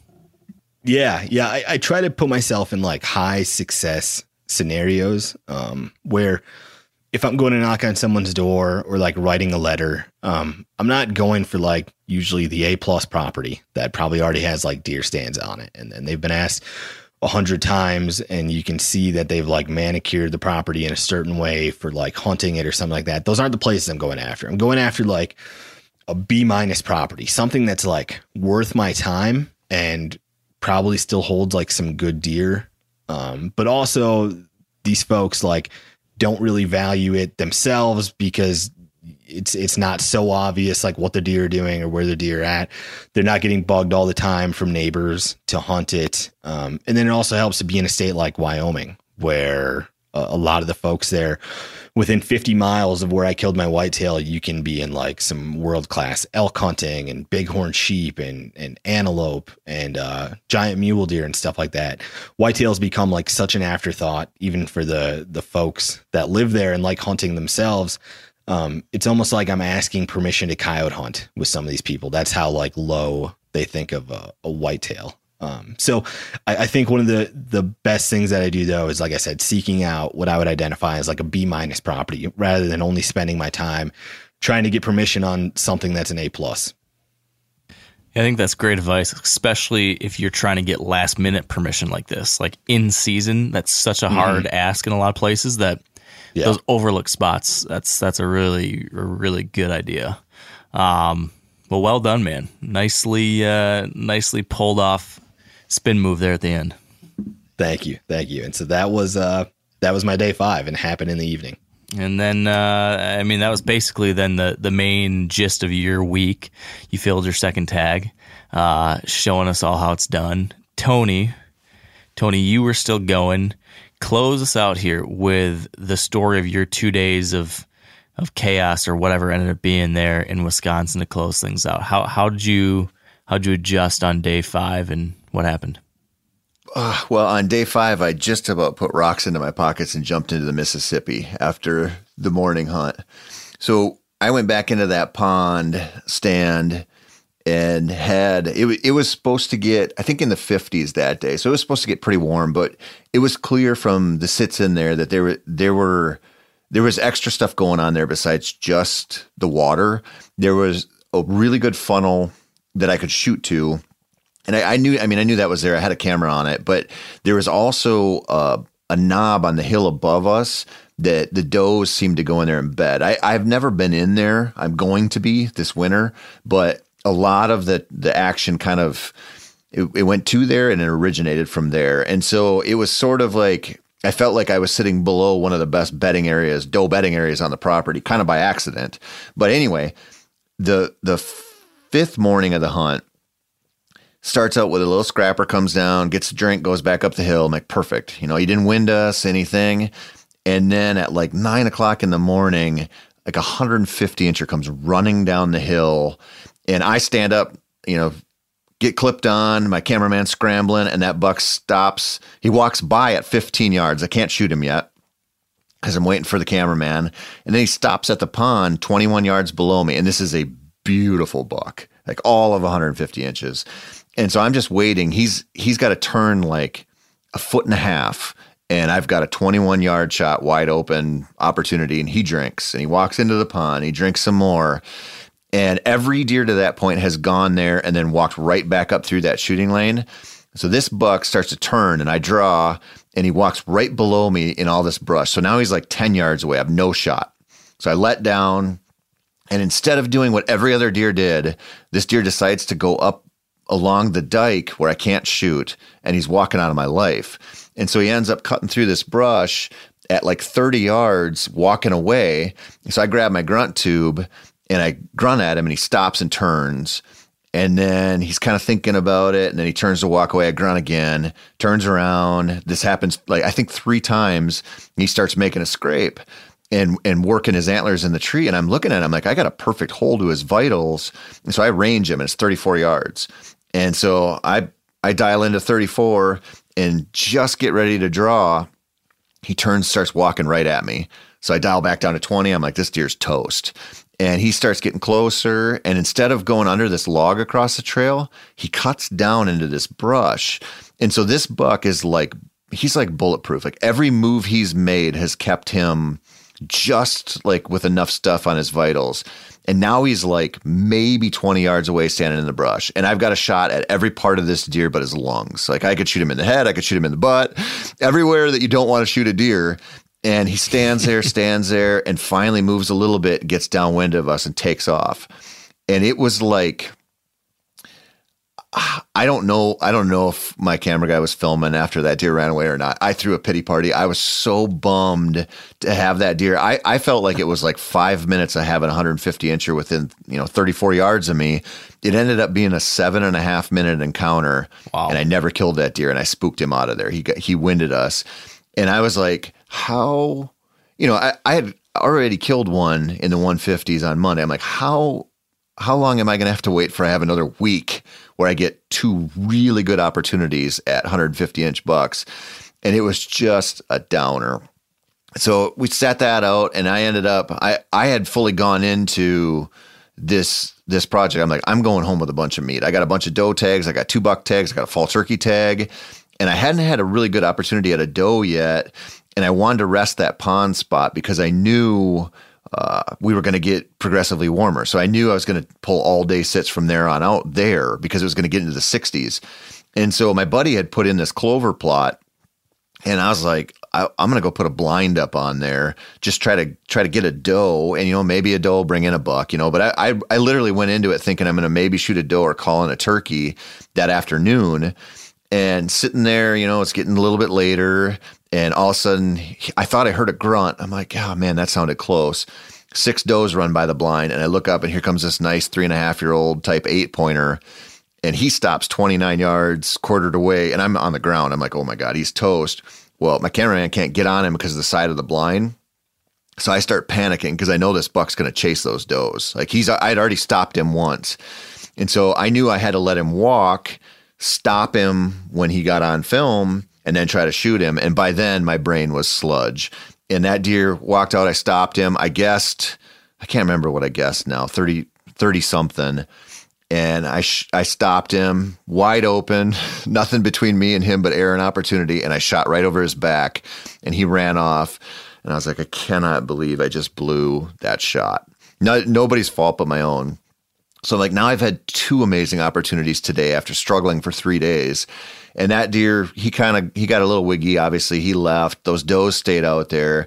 Yeah, yeah. I, I try to put myself in like high success scenarios, um, where if I'm going to knock on someone's door or like writing a letter, um, I'm not going for like usually the A plus property that probably already has like deer stands on it, and then they've been asked a hundred times, and you can see that they've like manicured the property in a certain way for like hunting it or something like that. Those aren't the places I'm going after. I'm going after like a B minus property, something that's like worth my time and probably still holds like some good deer. Um, but also these folks like don't really value it themselves because it's, it's not so obvious like what the deer are doing or where the deer are at. They're not getting bugged all the time from neighbors to hunt it. Um, and then it also helps to be in a state like Wyoming, where a, a lot of the folks there within fifty miles of where I killed my whitetail, you can be in like some world-class elk hunting and bighorn sheep and, and antelope and uh, giant mule deer and stuff like that. Whitetails become like such an afterthought, even for the, the folks that live there and like hunting themselves. Um, it's almost like I'm asking permission to coyote hunt with some of these people. That's how like low they think of a, a whitetail. Um, so I, I think one of the, the best things that I do though is, like I said, seeking out what I would identify as like a B minus property rather than only spending my time trying to get permission on something that's an A plus. I think that's great advice, especially if you're trying to get last minute permission like this, like in season. That's such a hard mm-hmm. ask in a lot of places that yeah. those overlooked spots. That's, that's a really, a really good idea. Um, well, well done, man. Nicely, uh, nicely pulled off spin move there at the end. Thank you. Thank you. And so that was, uh, that was my day five and happened in the evening. And then, uh, I mean, that was basically then the, the main gist of your week. You filled your second tag, uh, showing us all how it's done. Tony, Tony, you were still going. Close us out here with the story of your two days of, of chaos or whatever ended up being there in Wisconsin to close things out. How, how did you, how did you adjust on day five, and what happened? Uh, well, on day five, I just about put rocks into my pockets and jumped into the Mississippi after the morning hunt. So I went back into that pond stand and had, it, it was supposed to get, I think in the fifties that day. So it was supposed to get pretty warm, but it was clear from the sits in there that there were, there were, there was extra stuff going on there besides just the water. There was a really good funnel that I could shoot to. And I, I knew, I mean, I knew that was there. I had a camera on it, but there was also uh, a knob on the hill above us that the does seemed to go in there and bed. I, I've never been in there. I'm going to be this winter, but a lot of the, the action kind of, it, it went to there and it originated from there. And so it was sort of like, I felt like I was sitting below one of the best bedding areas, doe bedding areas on the property, kind of by accident. But anyway, the the fifth morning of the hunt starts out with a little scrapper, comes down, gets a drink, goes back up the hill. I'm like, perfect. You know, he didn't wind us, anything. And then at like nine o'clock in the morning, like a one hundred fifty incher comes running down the hill. And I stand up, you know, get clipped on, my cameraman scrambling, and that buck stops. He walks by at fifteen yards. I can't shoot him yet because I'm waiting for the cameraman. And then he stops at the pond twenty-one yards below me. And this is a beautiful buck, like all of one hundred fifty inches. And so I'm just waiting. He's he's got to turn like a foot and a half. And I've got a twenty-one yard shot, wide open opportunity. And he drinks and he walks into the pond. He drinks some more. And every deer to that point has gone there and then walked right back up through that shooting lane. So this buck starts to turn and I draw and he walks right below me in all this brush. So now he's like ten yards away. I have no shot. So I let down, and instead of doing what every other deer did, this deer decides to go up along the dike where I can't shoot, and he's walking out of my life. And so he ends up cutting through this brush at like thirty yards, walking away. So I grab my grunt tube and I grunt at him, and he stops and turns. And then he's kind of thinking about it. And then he turns to walk away. I grunt again, turns around. This happens like, I think three times. He starts making a scrape and, and working his antlers in the tree. And I'm looking at him, I'm like, I got a perfect hold to his vitals. And so I range him, and it's thirty-four yards. And so I, I dial into thirty-four and just get ready to draw. He turns, starts walking right at me. So I dial back down to twenty. I'm like, this deer's toast. And he starts getting closer. And instead of going under this log across the trail, he cuts down into this brush. And so this buck is like, he's like bulletproof. Like every move he's made has kept him just like with enough stuff on his vitals. And now he's like maybe twenty yards away standing in the brush. And I've got a shot at every part of this deer but his lungs. Like I could shoot him in the head. I could shoot him in the butt. Everywhere that you don't want to shoot a deer. And he stands there, stands there, and finally moves a little bit, gets downwind of us and takes off. And it was like, I don't know. I don't know if my camera guy was filming after that deer ran away or not. I threw a pity party. I was so bummed to have that deer. I, I felt like it was like five minutes of having a one hundred fifty incher within, you know, thirty-four yards of me. It ended up being a seven and a half minute encounter. Wow. And I never killed that deer, and I spooked him out of there. He got, he winded us. And I was like, how, you know, I, I had already killed one in the one fifties on Monday. I'm like, how, how long am I going to have to wait for I have another week where I get two really good opportunities at one hundred fifty inch bucks? And it was just a downer. So we sat that out, and I ended up, I, I had fully gone into this, this project. I'm like, I'm going home with a bunch of meat. I got a bunch of doe tags. I got two buck tags. I got a fall turkey tag. And I hadn't had a really good opportunity at a doe yet. And I wanted to rest that pond spot because I knew uh, we were going to get progressively warmer. So I knew I was going to pull all day sits from there on out there because it was going to get into the sixties. And so my buddy had put in this clover plot, and I was like, I, I'm going to go put a blind up on there, just try to try to get a doe, and, you know, maybe a doe will bring in a buck, you know, but I, I, I literally went into it thinking I'm going to maybe shoot a doe or call in a turkey that afternoon. And sitting there, you know, it's getting a little bit later, and all of a sudden I thought I heard a grunt. I'm like, oh man, that sounded close. Six does run by the blind, and I look up, and here comes this nice three and a half year old type eight pointer, and he stops twenty-nine yards, quartered away, and I'm on the ground. I'm like, oh my God, he's toast. Well, my cameraman can't get on him because of the side of the blind. So I start panicking because I know this buck's going to chase those does. Like he's, I'd already stopped him once. And so I knew I had to let him walk, stop him when he got on film, and then try to shoot him. And by then my brain was sludge. And that deer walked out. I stopped him. I guessed, I can't remember what I guessed now, thirty, thirty something. And I, sh- I stopped him wide open, nothing between me and him, but air and opportunity. And I shot right over his back, and he ran off. And I was like, I cannot believe I just blew that shot. No, nobody's fault but my own. So like now I've had two amazing opportunities today after struggling for three days. And that deer, he kind of, he got a little wiggy. Obviously he left. Those does stayed out there.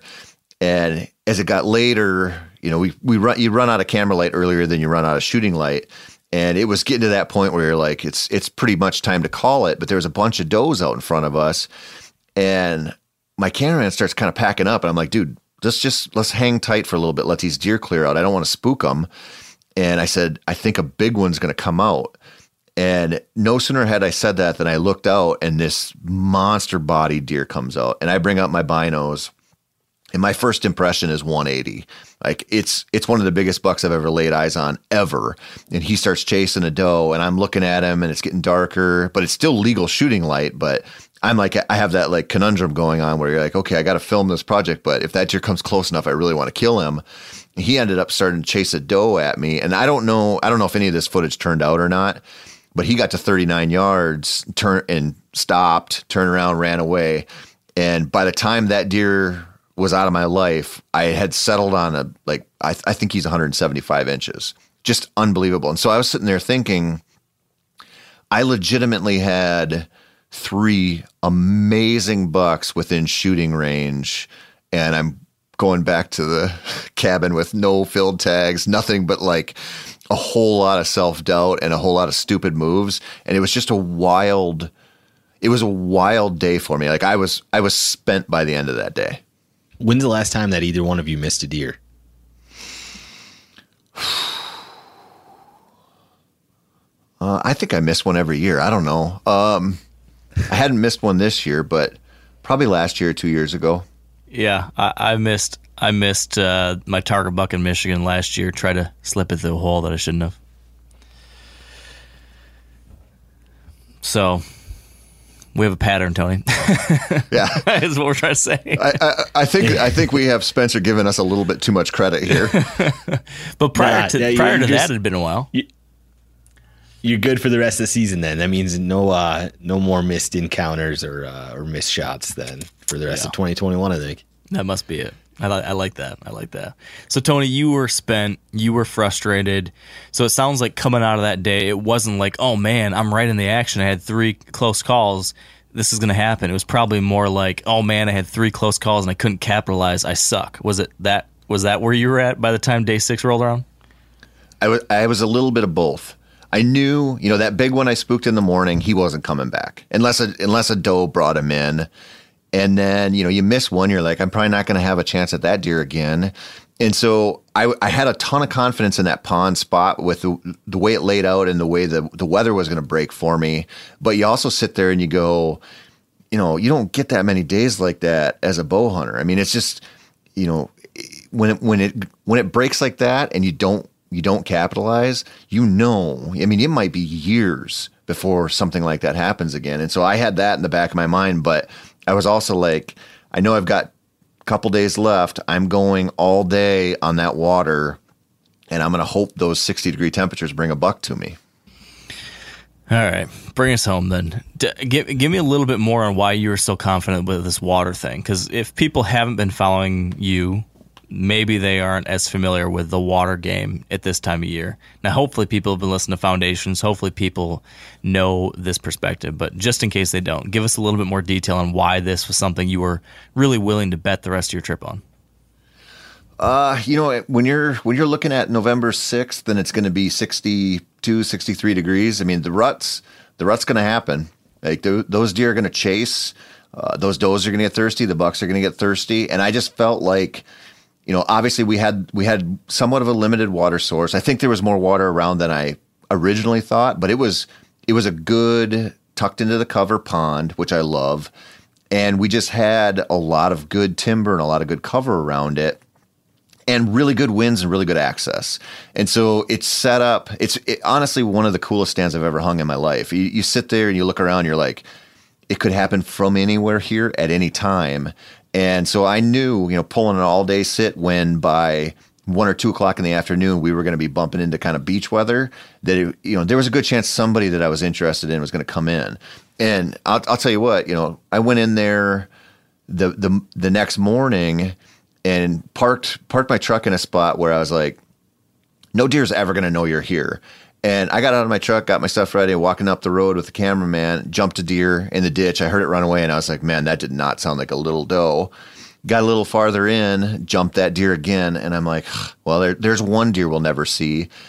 And as it got later, you know, we, we run, you run out of camera light earlier than you run out of shooting light. And it was getting to that point where you're like, it's it's pretty much time to call it. But there was a bunch of does out in front of us. And my cameraman starts kind of packing up. And I'm like, dude, let's just, let's hang tight for a little bit. Let these deer clear out. I don't want to spook them. And I said, I think a big one's going to come out. And no sooner had I said that than I looked out and this monster body deer comes out. And I bring out my binos. And my first impression is one eighty. Like it's it's one of the biggest bucks I've ever laid eyes on ever. And he starts chasing a doe, and I'm looking at him, and it's getting darker, but it's still legal shooting light. But I'm like, I have that like conundrum going on where you're like, okay, I got to film this project, but if that deer comes close enough, I really want to kill him. And he ended up starting to chase a doe at me, and I don't know, I don't know if any of this footage turned out or not. But he got to thirty-nine yards, turn and stopped, turned around, ran away, and by the time that deer was out of my life, I had settled on a, like, I, th- I think he's one hundred seventy-five inches. Just unbelievable. And so I was sitting there thinking, I legitimately had three amazing bucks within shooting range. And I'm going back to the cabin with no field tags, nothing but like a whole lot of self-doubt and a whole lot of stupid moves. And it was just a wild, it was a wild day for me. Like I was, I was spent by the end of that day. When's the last time that either one of you missed a deer? Uh, I think I miss one every year. I don't know. Um, I hadn't missed one this year, but probably last year or two years ago. Yeah, I, I missed I missed uh, my target buck in Michigan last year. Tried to slip it through a hole that I shouldn't have. So we have a pattern, Tony. Yeah, is what we're trying to say. I, I, I think I think we have Spencer giving us a little bit too much credit here. But prior Nah, to yeah, prior you're to just- that, it had been a while. You, you're good for the rest of the season then. That means no uh, no more missed encounters or uh, or missed shots then for the rest Yeah. of twenty twenty-one, I think. That must be it. I, li- I like that. I like that. So, Tony, you were spent. You were frustrated. So it sounds like coming out of that day, it wasn't like, oh, man, I'm right in the action. I had three close calls. This is going to happen. It was probably more like, oh, man, I had three close calls and I couldn't capitalize. I suck. Was it that? Was that where you were at by the time day six rolled around? I was I was a little bit of both. I knew, you know, that big one I spooked in the morning, he wasn't coming back unless a, unless a doe brought him in. And then, you know, you miss one, you're like, I'm probably not going to have a chance at that deer again. And so I, I had a ton of confidence in that pond spot with the, the way it laid out and the way the, the weather was going to break for me. But you also sit there and you go, you know, you don't get that many days like that as a bow hunter. I mean, it's just, you know, when it, when it, when it breaks like that and you don't, you don't capitalize, you know, I mean, it might be years before something like that happens again. And so I had that in the back of my mind, but I was also like, I know I've got a couple days left. I'm going all day on that water, and I'm going to hope those sixty degree temperatures bring a buck to me. All right, bring us home then. D- give, give me a little bit more on why you were so confident with this water thing. Because if people haven't been following you, maybe they aren't as familiar with the water game at this time of year. Now, hopefully people have been listening to Foundations. Hopefully people know this perspective. But just in case they don't, give us a little bit more detail on why this was something you were really willing to bet the rest of your trip on. Uh, you know, when you're when you're looking at November sixth, then it's going to be sixty-two, sixty-three degrees. I mean, the rut's the rut's going to happen. Like th- those deer are going to chase. Uh, those does are going to get thirsty. The bucks are going to get thirsty. And I just felt like, you know, obviously we had we had somewhat of a limited water source. I think there was more water around than I originally thought, but it was it was a good tucked into the cover pond, which I love. And we just had a lot of good timber and a lot of good cover around it, and really good winds and really good access. And so it's set up. It's it, honestly one of the coolest stands I've ever hung in my life. You, you sit there and you look around, you're like, it could happen from anywhere here at any time. And so I knew, you know, pulling an all-day sit when by one or two o'clock in the afternoon we were going to be bumping into kind of beach weather, that, it, you know, there was a good chance somebody that I was interested in was going to come in. And I'll, I'll tell you what, you know, I went in there the the the next morning and parked parked my truck in a spot where I was like, no deer's ever going to know you're here. And I got out of my truck, got my stuff ready, walking up the road with the cameraman, jumped a deer in the ditch. I heard it run away, and I was like, man, that did not sound like a little doe. Got a little farther in, jumped that deer again, and I'm like, well, there, there's one deer we'll never see.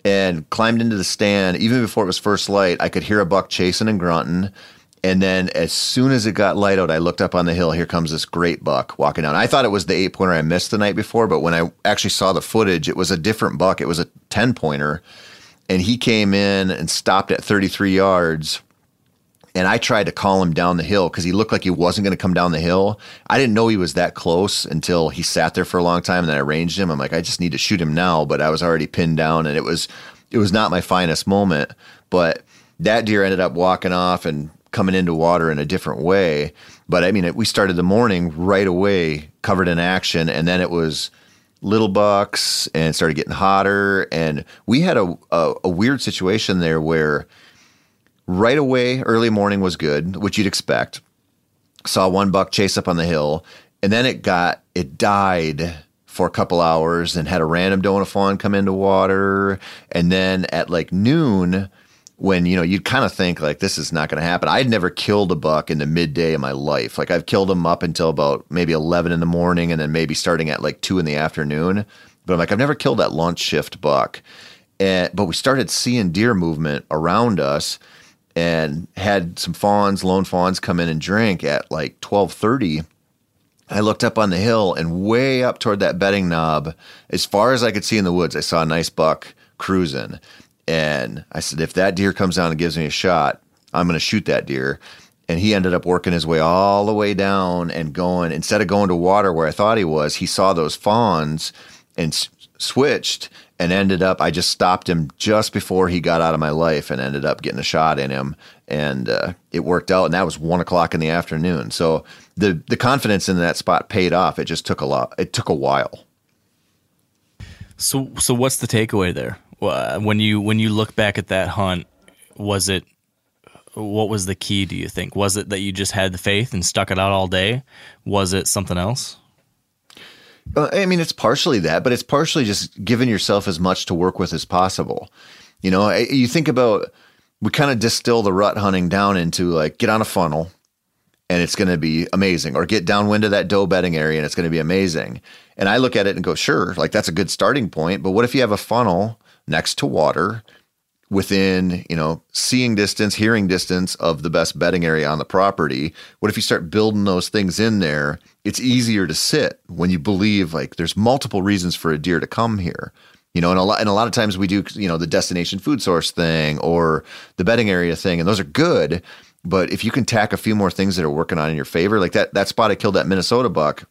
and climbed into the stand. Even before it was first light, I could hear a buck chasing and grunting. And then as soon as it got light out, I looked up on the hill. Here comes this great buck walking down. I thought it was the eight pointer I missed the night before, but when I actually saw the footage, it was a different buck. It was a ten pointer. And he came in and stopped at thirty-three yards. And I tried to call him down the hill because he looked like he wasn't going to come down the hill. I didn't know he was that close until he sat there for a long time. And then I ranged him. I'm like, I just need to shoot him now. But I was already pinned down, and it was it was not my finest moment. But that deer ended up walking off and coming into water in a different way. But I mean, it, we started the morning right away, covered in action. And then it was little bucks and started getting hotter. And we had a, a, a weird situation there where right away, early morning was good, which you'd expect. Saw one buck chase up on the hill, and then it got, it died for a couple hours and had a random doe and a fawn come into water. And then at like noon, when, you know, you'd kind of think like, this is not going to happen. I'd never killed a buck in the midday of my life. Like I've killed them up until about maybe eleven in the morning and then maybe starting at like two in the afternoon. But I'm like, I've never killed that lunch shift buck. And, but we started seeing deer movement around us and had some fawns, lone fawns come in and drink at like twelve thirty. I looked up on the hill and way up toward that bedding knob, as far as I could see in the woods, I saw a nice buck cruising. And I said, if that deer comes down and gives me a shot, I'm going to shoot that deer. And he ended up working his way all the way down and going, instead of going to water where I thought he was, he saw those fawns and s- switched and ended up, I just stopped him just before he got out of my life and ended up getting a shot in him. And uh, it worked out. And that was one o'clock in the afternoon. So the, the confidence in that spot paid off. It just took a lot. It took a while. So, so what's the takeaway there? When you when you look back at that hunt, was it, what was the key, do you think? Was it that you just had the faith and stuck it out all day? Was it something else? Uh, I mean, it's partially that, but it's partially just giving yourself as much to work with as possible. You know, you think about, we kind of distill the rut hunting down into like, get on a funnel and it's going to be amazing, or get downwind of that doe bedding area and it's going to be amazing. And I look at it and go, sure, like that's a good starting point. But what if you have a funnel next to water within, you know, seeing distance, hearing distance of the best bedding area on the property? What if you start building those things in there? It's easier to sit when you believe like there's multiple reasons for a deer to come here. You know, and a lot, and a lot of times we do, you know, the destination food source thing or the bedding area thing, and those are good. But if you can tack a few more things that are working on in your favor, like that, that spot I killed that Minnesota buck,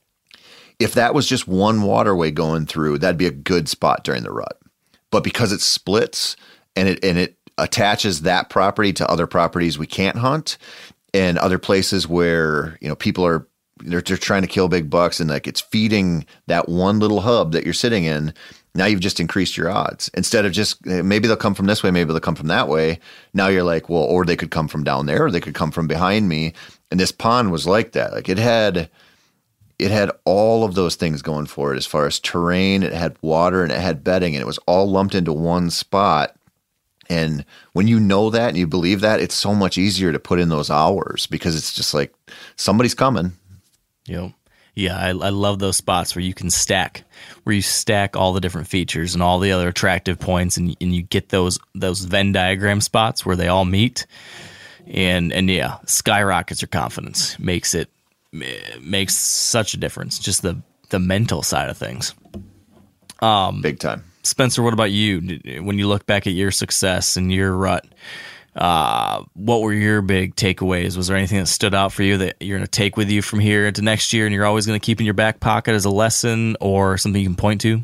if that was just one waterway going through, that'd be a good spot during the rut. But because it splits and it, and it attaches that property to other properties we can't hunt and other places where, you know, people are, they're, they're trying to kill big bucks and like it's feeding that one little hub that you're sitting in. Now you've just increased your odds. Instead of just, maybe they'll come from this way, maybe they'll come from that way. Now you're like, well, or they could come from down there, or they could come from behind me. And this pond was like that. Like it had, it had all of those things going for it as far as terrain. It had water and it had bedding, and it was all lumped into one spot. And when you know that and you believe that, it's so much easier to put in those hours because it's just like somebody's coming. Yep. Yeah, I, I love those spots where you can stack, where you stack all the different features and all the other attractive points, and and you get those those Venn diagram spots where they all meet, and and yeah, skyrockets your confidence, makes it makes such a difference. Just the the mental side of things. Um, Big time. Spencer, what about you? When you look back at your success and your rut, Uh, what were your big takeaways? Was there anything that stood out for you that you're going to take with you from here into next year and you're always going to keep in your back pocket as a lesson or something you can point to?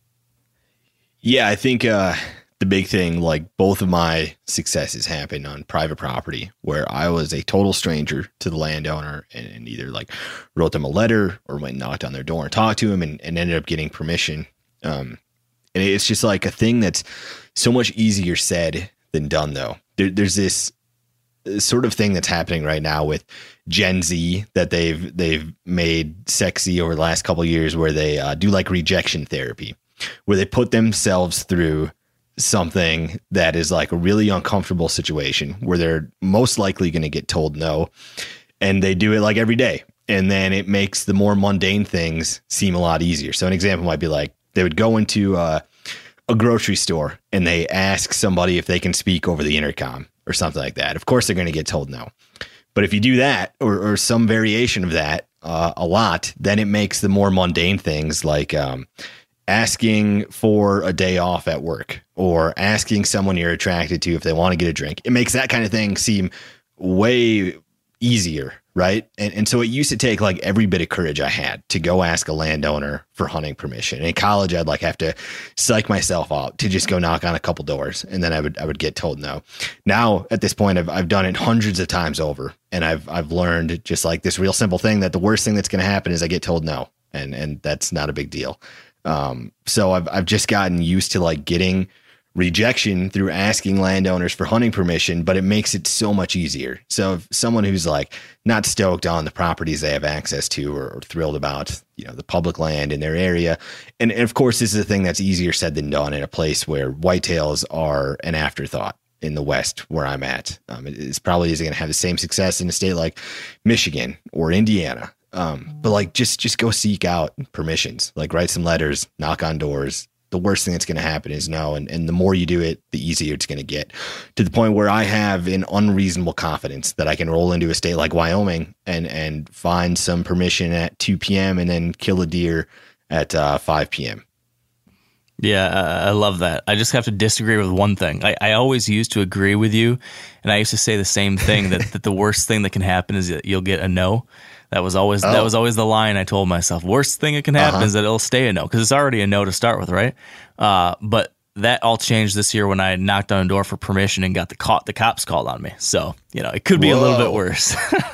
Yeah, I think uh, the big thing, like both of my successes happened on private property where I was a total stranger to the landowner and, and either like wrote them a letter or went and knocked on their door and talked to him and, and ended up getting permission. Um, and it's just like a thing that's so much easier said than done, though. There, there's this sort of thing that's happening right now with Gen Z that they've they've made sexy over the last couple of years, where they uh, do like rejection therapy, where they put themselves through something that is like a really uncomfortable situation where they're most likely going to get told no, and they do it like every day, and then it makes the more mundane things seem a lot easier. So an example might be like they would go into uh, a grocery store and they ask somebody if they can speak over the intercom or something like that, of course they're going to get told no. But if you do that or, or some variation of that uh, a lot, then it makes the more mundane things like um, asking for a day off at work or asking someone you're attracted to if they want to get a drink. It makes that kind of thing seem way easier, right? And and so it used to take like every bit of courage I had to go ask a landowner for hunting permission. In college, I'd like have to psych myself out to just go knock on a couple doors, and then I would I would get told no. Now at this point, I've I've done it hundreds of times over, and I've I've learned just like this real simple thing that the worst thing that's going to happen is I get told no, and and that's not a big deal. Um, so I've I've just gotten used to like getting rejection through asking landowners for hunting permission, but it makes it so much easier. So if someone who's like not stoked on the properties they have access to or, or thrilled about, you know, the public land in their area. And, and of course, this is a thing that's easier said than done in a place where whitetails are an afterthought in the West where I'm at. Um, it, it's probably isn't going to have the same success in a state like Michigan or Indiana. Um, but like, just, just go seek out permissions, like write some letters, knock on doors. The worst thing that's going to happen is no. And, and the more you do it, the easier it's going to get, to the point where I have an unreasonable confidence that I can roll into a state like Wyoming and, and find some permission at two p.m. and then kill a deer at uh, five p.m. Yeah, uh, I love that. I just have to disagree with one thing. I, I always used to agree with you, and I used to say the same thing, that, that the worst thing that can happen is that you'll get a no. That was always oh. that was always the line I told myself. Worst thing that can happen uh-huh. is that it'll stay a no, because it's already a no to start with, right? Uh, but that all changed this year when I knocked on a door for permission and got the co- the cops called on me. So, you know, it could be Whoa. a little bit worse.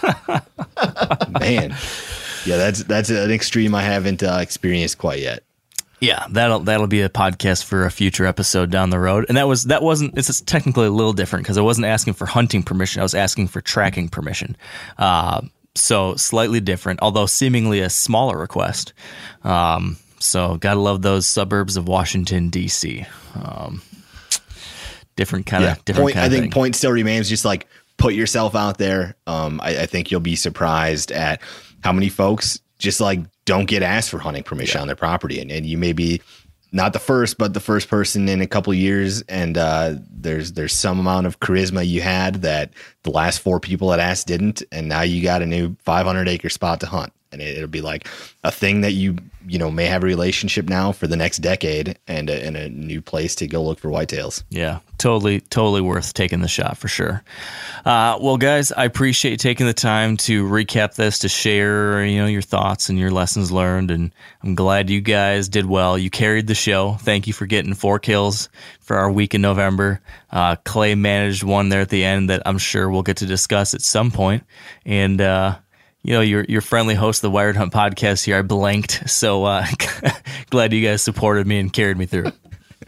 Man, yeah, that's that's an extreme I haven't uh, experienced quite yet. Yeah, that'll that'll be a podcast for a future episode down the road. And that was that wasn't it's technically a little different because I wasn't asking for hunting permission. I was asking for tracking permission. Uh, So slightly different, although seemingly a smaller request. Um, so gotta love those suburbs of Washington, D C. Um, different kind of yeah, different point, kind I of think thing. Point still remains, just like put yourself out there. Um, I, I think you'll be surprised at how many folks just like don't get asked for hunting permission yeah. on their property. And, and you may be not the first, but the first person in a couple of years. And uh, there's there's some amount of charisma you had that the last four people that asked didn't. And now you got a new five hundred acre spot to hunt. And it, it'll be like a thing that you, you know, may have a relationship now for the next decade and a, and a new place to go look for whitetails. Yeah, totally, totally worth taking the shot for sure. Uh, well, guys, I appreciate you taking the time to recap this, to share, you know, your thoughts and your lessons learned. And I'm glad you guys did well. You carried the show. Thank you for getting four kills for our week in November. Uh, Clay managed one there at the end that I'm sure we'll get to discuss at some point. And, uh, you know, your your friendly host of the Wired Hunt podcast here, I blanked. So uh, glad you guys supported me and carried me through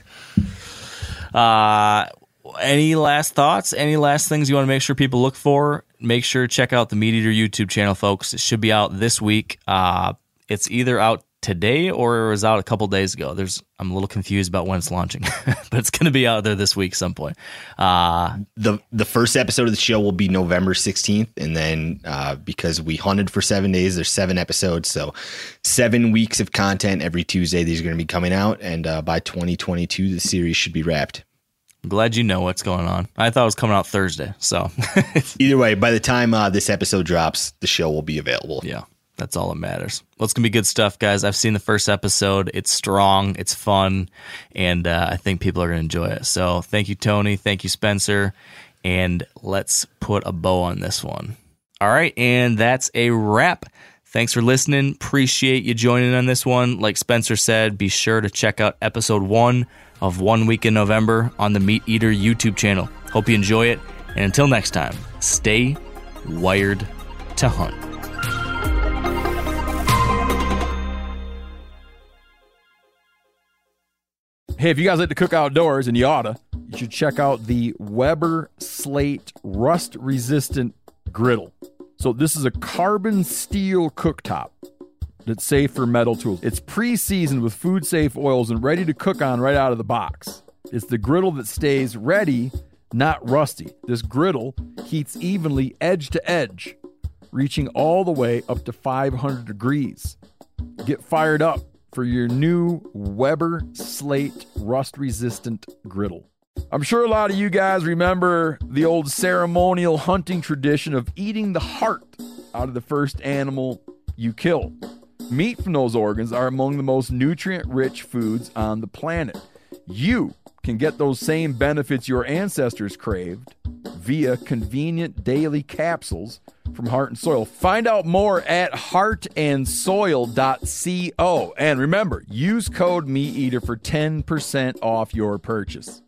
it. Uh, any last thoughts? Any last things you want to make sure people look for? Make sure to check out the Meat Eater YouTube channel, folks. It should be out this week. Uh, it's either out today or it was out a couple days ago. There's I'm a little confused about when it's launching, but it's going to be out there this week some point. Uh, the the first episode of the show will be November sixteenth, and then uh, because we hunted for seven days, there's seven episodes, so seven weeks of content every Tuesday. These are going to be coming out, and uh, by twenty twenty-two, the series should be wrapped. I'm glad you know what's going on. I thought it was coming out Thursday, so either way, by the time uh, this episode drops, the show will be available. Yeah. That's all that matters. Well, it's going to be good stuff, guys. I've seen the first episode. It's strong. It's fun. And uh, I think people are going to enjoy it. So thank you, Tony. Thank you, Spencer. And let's put a bow on this one. All right. And that's a wrap. Thanks for listening. Appreciate you joining on this one. Like Spencer said, be sure to check out episode one of One Week in November on the Meat Eater YouTube channel. Hope you enjoy it. And until next time, stay wired to hunt. Hey, if you guys like to cook outdoors, and you oughta, you should check out the Weber Slate rust-resistant griddle. So this is a carbon steel cooktop that's safe for metal tools. It's pre-seasoned with food-safe oils and ready to cook on right out of the box. It's the griddle that stays ready, not rusty. This griddle heats evenly edge to edge, reaching all the way up to five hundred degrees. Get fired up for your new Weber Slate rust-resistant griddle. I'm sure a lot of you guys remember the old ceremonial hunting tradition of eating the heart out of the first animal you kill. Meat from those organs are among the most nutrient-rich foods on the planet. You can get those same benefits your ancestors craved via convenient daily capsules from Heart and Soil. Find out more at heart and soil dot co. And remember, use code MeatEater for ten percent off your purchase.